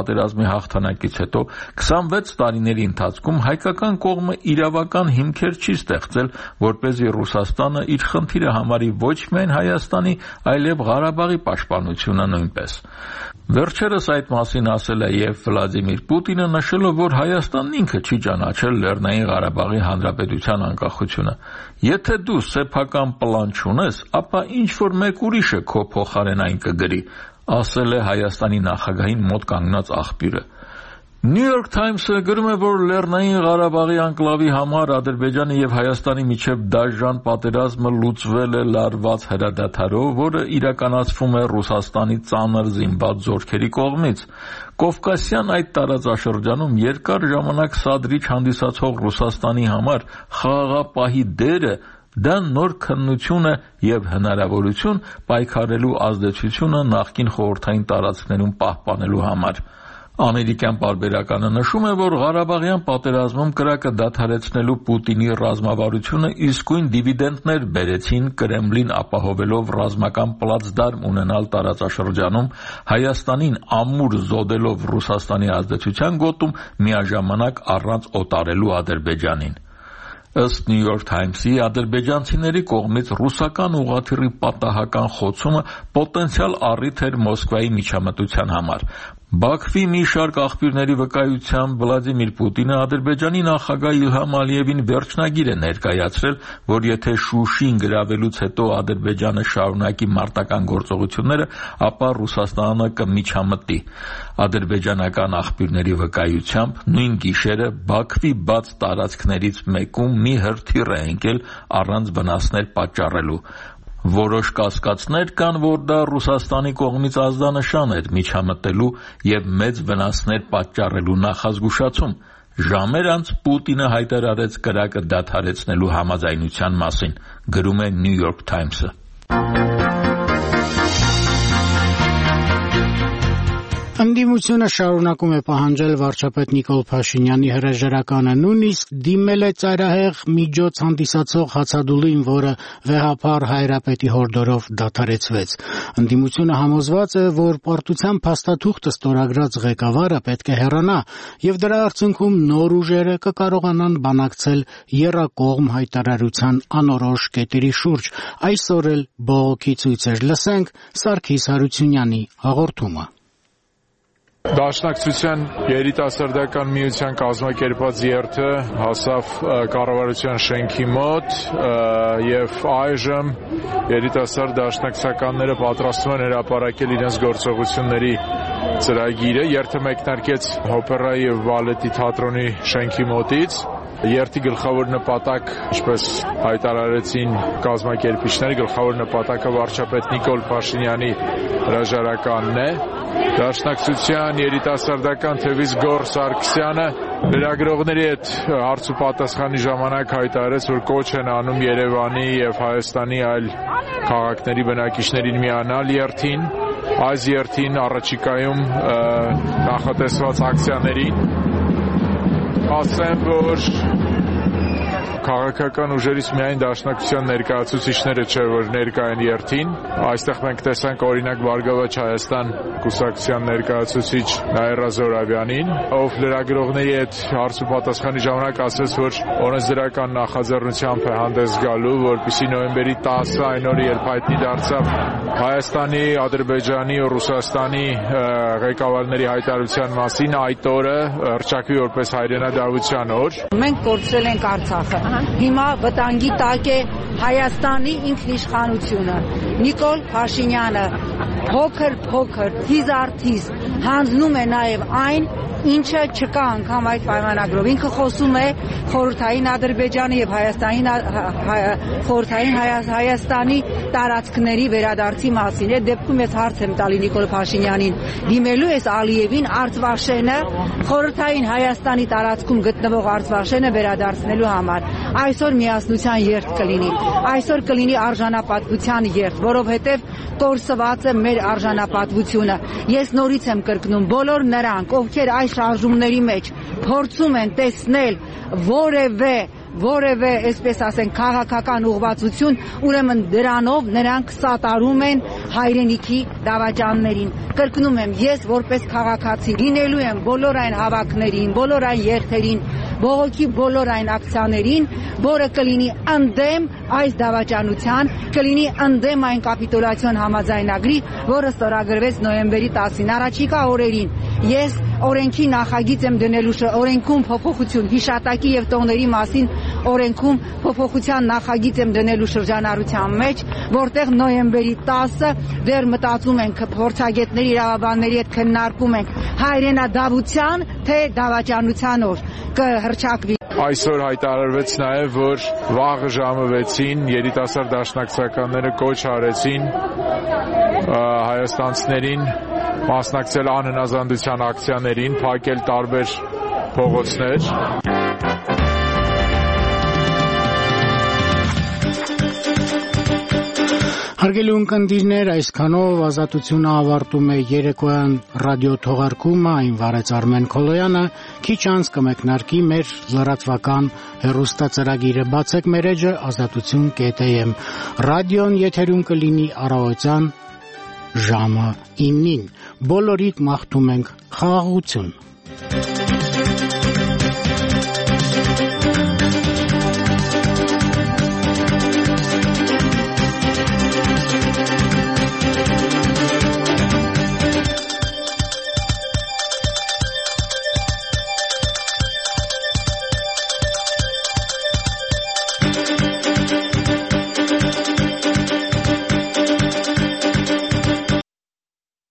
ռեժիմի հաղթանակից հետո 26 տարիների ընթացքում հայկական կողմը իրավական հիմքեր չի ստեղծել, որպեսզի Ռուսաստանը իր խնդիրը համարի ոչ միայն Հայաստանի, այլև Ղարաբաղի պաշտպանությունը նույնպես։ Վերջերս այդ մասին ասել է եւ Վլադիմիր Պուտինը, նշելով, որ Հայաստանն ինքը չի ճանաչել Լեռնային Ղարաբաղի Հանրապետության անկախությունը։ Եթե դու սեփական պլան չունես, ապա ինչ որ մեկ ուրիշը քո փոխարեն այն կգրի, ասել է Հայաստանի նախագահին մոտ կանգնած աղբյուրը։ New York Times-ը գրում է, որ Լեռնային Ղարաբաղի անկլավի համար Ադրբեջանի եւ Հայաստանի միջև դաժան պատերազմը լուծվել է լարված հրադադարով, որը իրականացվում է Ռուսաստանի ծանր զինված զորքերի կողմից։ Կովկասյան այդ տարածաշրջանում երկար ժամանակ սադրիչ հանդիսացող Ռուսաստանի համար խաղաղապահի դերը դա նոր քննություն է եւ հնարավորություն պայքարելու ազդեցությունը նախկին խորհրդային տարածքներում պահպանելու համար։ Ամերիկյան պարբերականը նշում է, որ Ղարաբաղյան պատերազմում կրակը դադարեցնելու Պուտինի ռազմավարությունը իսկույն դիվիդենտներ բերեցին Կրեմլին ապահովելով ռազմական պլացդարմ ունենալ տարածաշրջանում, Հայաստանին ամուր զոդելով Ռուսաստանի ազդեցության գոտում, միաժամանակ առանց օտարելու Ադրբեջանին։ Ըստ New York Times-ի, ադրբեջանցիների կողմից ռուսական ուղղաթիռի պատահական խոցումը պոտենցիալ առիթ էր Մոսկվայի միջամտության համար։ Բաքվի մի շարք աղբյուրների վկայությամբ Վլադիմիր Պուտինը Ադրբեջանի նախագահ Իլհամ Ալիևին վերջնագիր է ներկայացրել, որ եթե Շուշին գրավելուց հետո Ադրբեջանը շարունակի մարտական գործողությունները, ապա Ռուսաստանը կմիջամտի։ Ադրբեջանական աղբյուրների վկայությամբ նույն գիշերը Բաքվի բաց տարածքներից մեկում մի հրթիռ է ընկել առանց վնասներ պատճառելու։ Որոշ կասկածներ կան, որ դա Ռուսաստանի կողմից ազդանշան էր միջամտելու եւ մեծ վնասներ պատճառելու նախազգուշացում։ Ժամեր անց Պուտինը հայտարարեց կրակը դադարեցնելու համաձայնության մասին, գրում է New York Times-ը։ Ընդդիմությունը շարունակում է պահանջել վարչապետ Նիկոլ Փաշինյանի հրաժարականը, նույնիսկ դիմել է ծայրահեղ միջոց հանդիսացող հացադուլին, որը վեհափառ հայրապետի հորդորով դադարեցվեց։ Ընդդիմությունը համոզված է, որ պարտության փաստաթուղթը ստորագրած ղեկավարը պետք է հեռանա, եւ դրա արդյունքում նոր ուժերը կկարողանան բանակցել եռակողմ հայտարարության անորոշ կետերի շուրջ։ Այսօր էլ բողոքի ցույցեր լսենք Սարգիս Հարությունյանի հաղորդումը։ Դաշնակցության երիտասարդական միության կազմակերպած երթը հասավ կառավարության շենքի մոտ եւ այժմ երիտասարդ դաշնակցականները պատրաստվում են հրապարակել իրենց գործողությունների ծրագիրը։ Երթը մեկնարկեց օպերայի եւ բալետի թատրոնի շենքի մոտից։ Երթի գլխավոր նպատակ, ինչպես հայտարարեցին կազմակերպիչները, գլխավոր նպատակը վարչապետ Նիկոլ Փաշինյանի հրաժարականն է։ Դաշնակցության երիտասարդական թևից Գոռ Սարգսյանը լրագրողների հետ հարց ու պատասխանի ժամանակ հայտարարեց, որ կոչ են անում Երևանի եւ Հայաստանի այլ քաղաքների բնակիչներին միանալ երթին, այս երթին առաջիկայում նախատեսված ակցիաներին։ Ասեմ, որ քաղաքական ուժերից միայն դաշնակցության ներկայացուցիչները չէ, որ ներկա են երթին։ Այստեղ մենք տեսանք օրինակ Բարգավաճ Հայաստան կուսակցության ներկայացուցիչ Նաիրա Զորավյանին, ով լրագրողների հետ հարց ու պատասխանի ժամանակ ասաց, որ օրենսդրական նախաձեռնությամբ է հանդես գալու, որպեսզի նոյեմբերի 10-ը այն օրը, երբ հայտնի դարձավ Հայաստանի, Ադրբեջանի ու Ռուսաստանի ղեկավարների հայտարարության մասին, այդ օրը հռչակվի որպես հայրենադավության օր։ Մենք կորցրել ենք Արցախը։ Հիմա վտանգի տակ է Հայաստանի ինքնիշխանությունը։ Նիկոլ Փաշինյանը փոքր թիզ առ թիզ հանձնում է նաև այն, ինչը չկա անգամ այդ պայմանագրով։ Ինքը խոսում է խորհրդային Ադրբեջանի եւ խորհրդային Հայաստանի տարածքների վերադարձի մասին։ Այդ դեպքում ես հարց եմ տալի Նիկոլ Փաշինյանին, դիմելու ես Ալիևին Արցվաշենը խորհրդային Հայաստանի տարածքում գտնվող Արցվաշենը վերադարձնելու համար։ Այսօր միասնության երթ կլինի։ Այսօր կլինի արժանապատվության երթ, որովհետեւ կորսված է մեր արժանապատվությունը։ Ես նորից եմ կրկնում, բոլոր նրանք, ովքեր այս շարժումների մեջ փորձում են տեսնել որևէ որևէ, այսպես ասենք, քաղաքական ուղղվածություն, ուրեմն դրանով նրանք սատարում են հայրենիքի դավաճաններին։ Կրկնում եմ, ես որպես քաղաքացի լինելու եմ բոլոր այն հավաքներին, բոլոր այն երթերին, բողոքի բոլոր այն ակցիաներին, որը կլինի ընդդեմ այս դավաճանության, կլինի ընդդեմ այն կապիտուլյացիոն համաձայնագրի, որը ստորագրվեց նոյեմբերի 10-ին։ Առաջիկա օրերին ես օրենքի նախագիծ եմ դնելու օրենքում փոփոխություն հիշատակի եւ տոների մասին օրենքում փոփոխության նախագիծ եմ դնելու շրջանառության մեջ, որտեղ նոյեմբերի 10-ը դեռ մտածում ենք փորձագետների իրավաբանների հետ քննարկում ենք հայրենադավության թե դավաճանության օր կհրճակվի։ Այսօր հայտարարվեց նաև, որ վաղը ժամը 6-ին երիտասարդ դաշնակցականները կոչ արեցին հայաստանցիներին մասնակցել անհնազանդության ակցիաներին, փակել տարբեր փողոցներ։ Հարգելի ունկնդիրներ, այսքանով Ազատությունը ավարտում է երեկոյան ռադիո թողարկումը, այն վարեց Արմեն Քոլոյանը, քիչ անց կմեկնարկի մեր լրատվական հեռուստածրագիրը, բացեք մեր էջը azatutun.am, ռադիոն եթերում կլինի առավոտյան ժամը 9-ին, բոլորիդ մաղթում ենք խաղաղություն։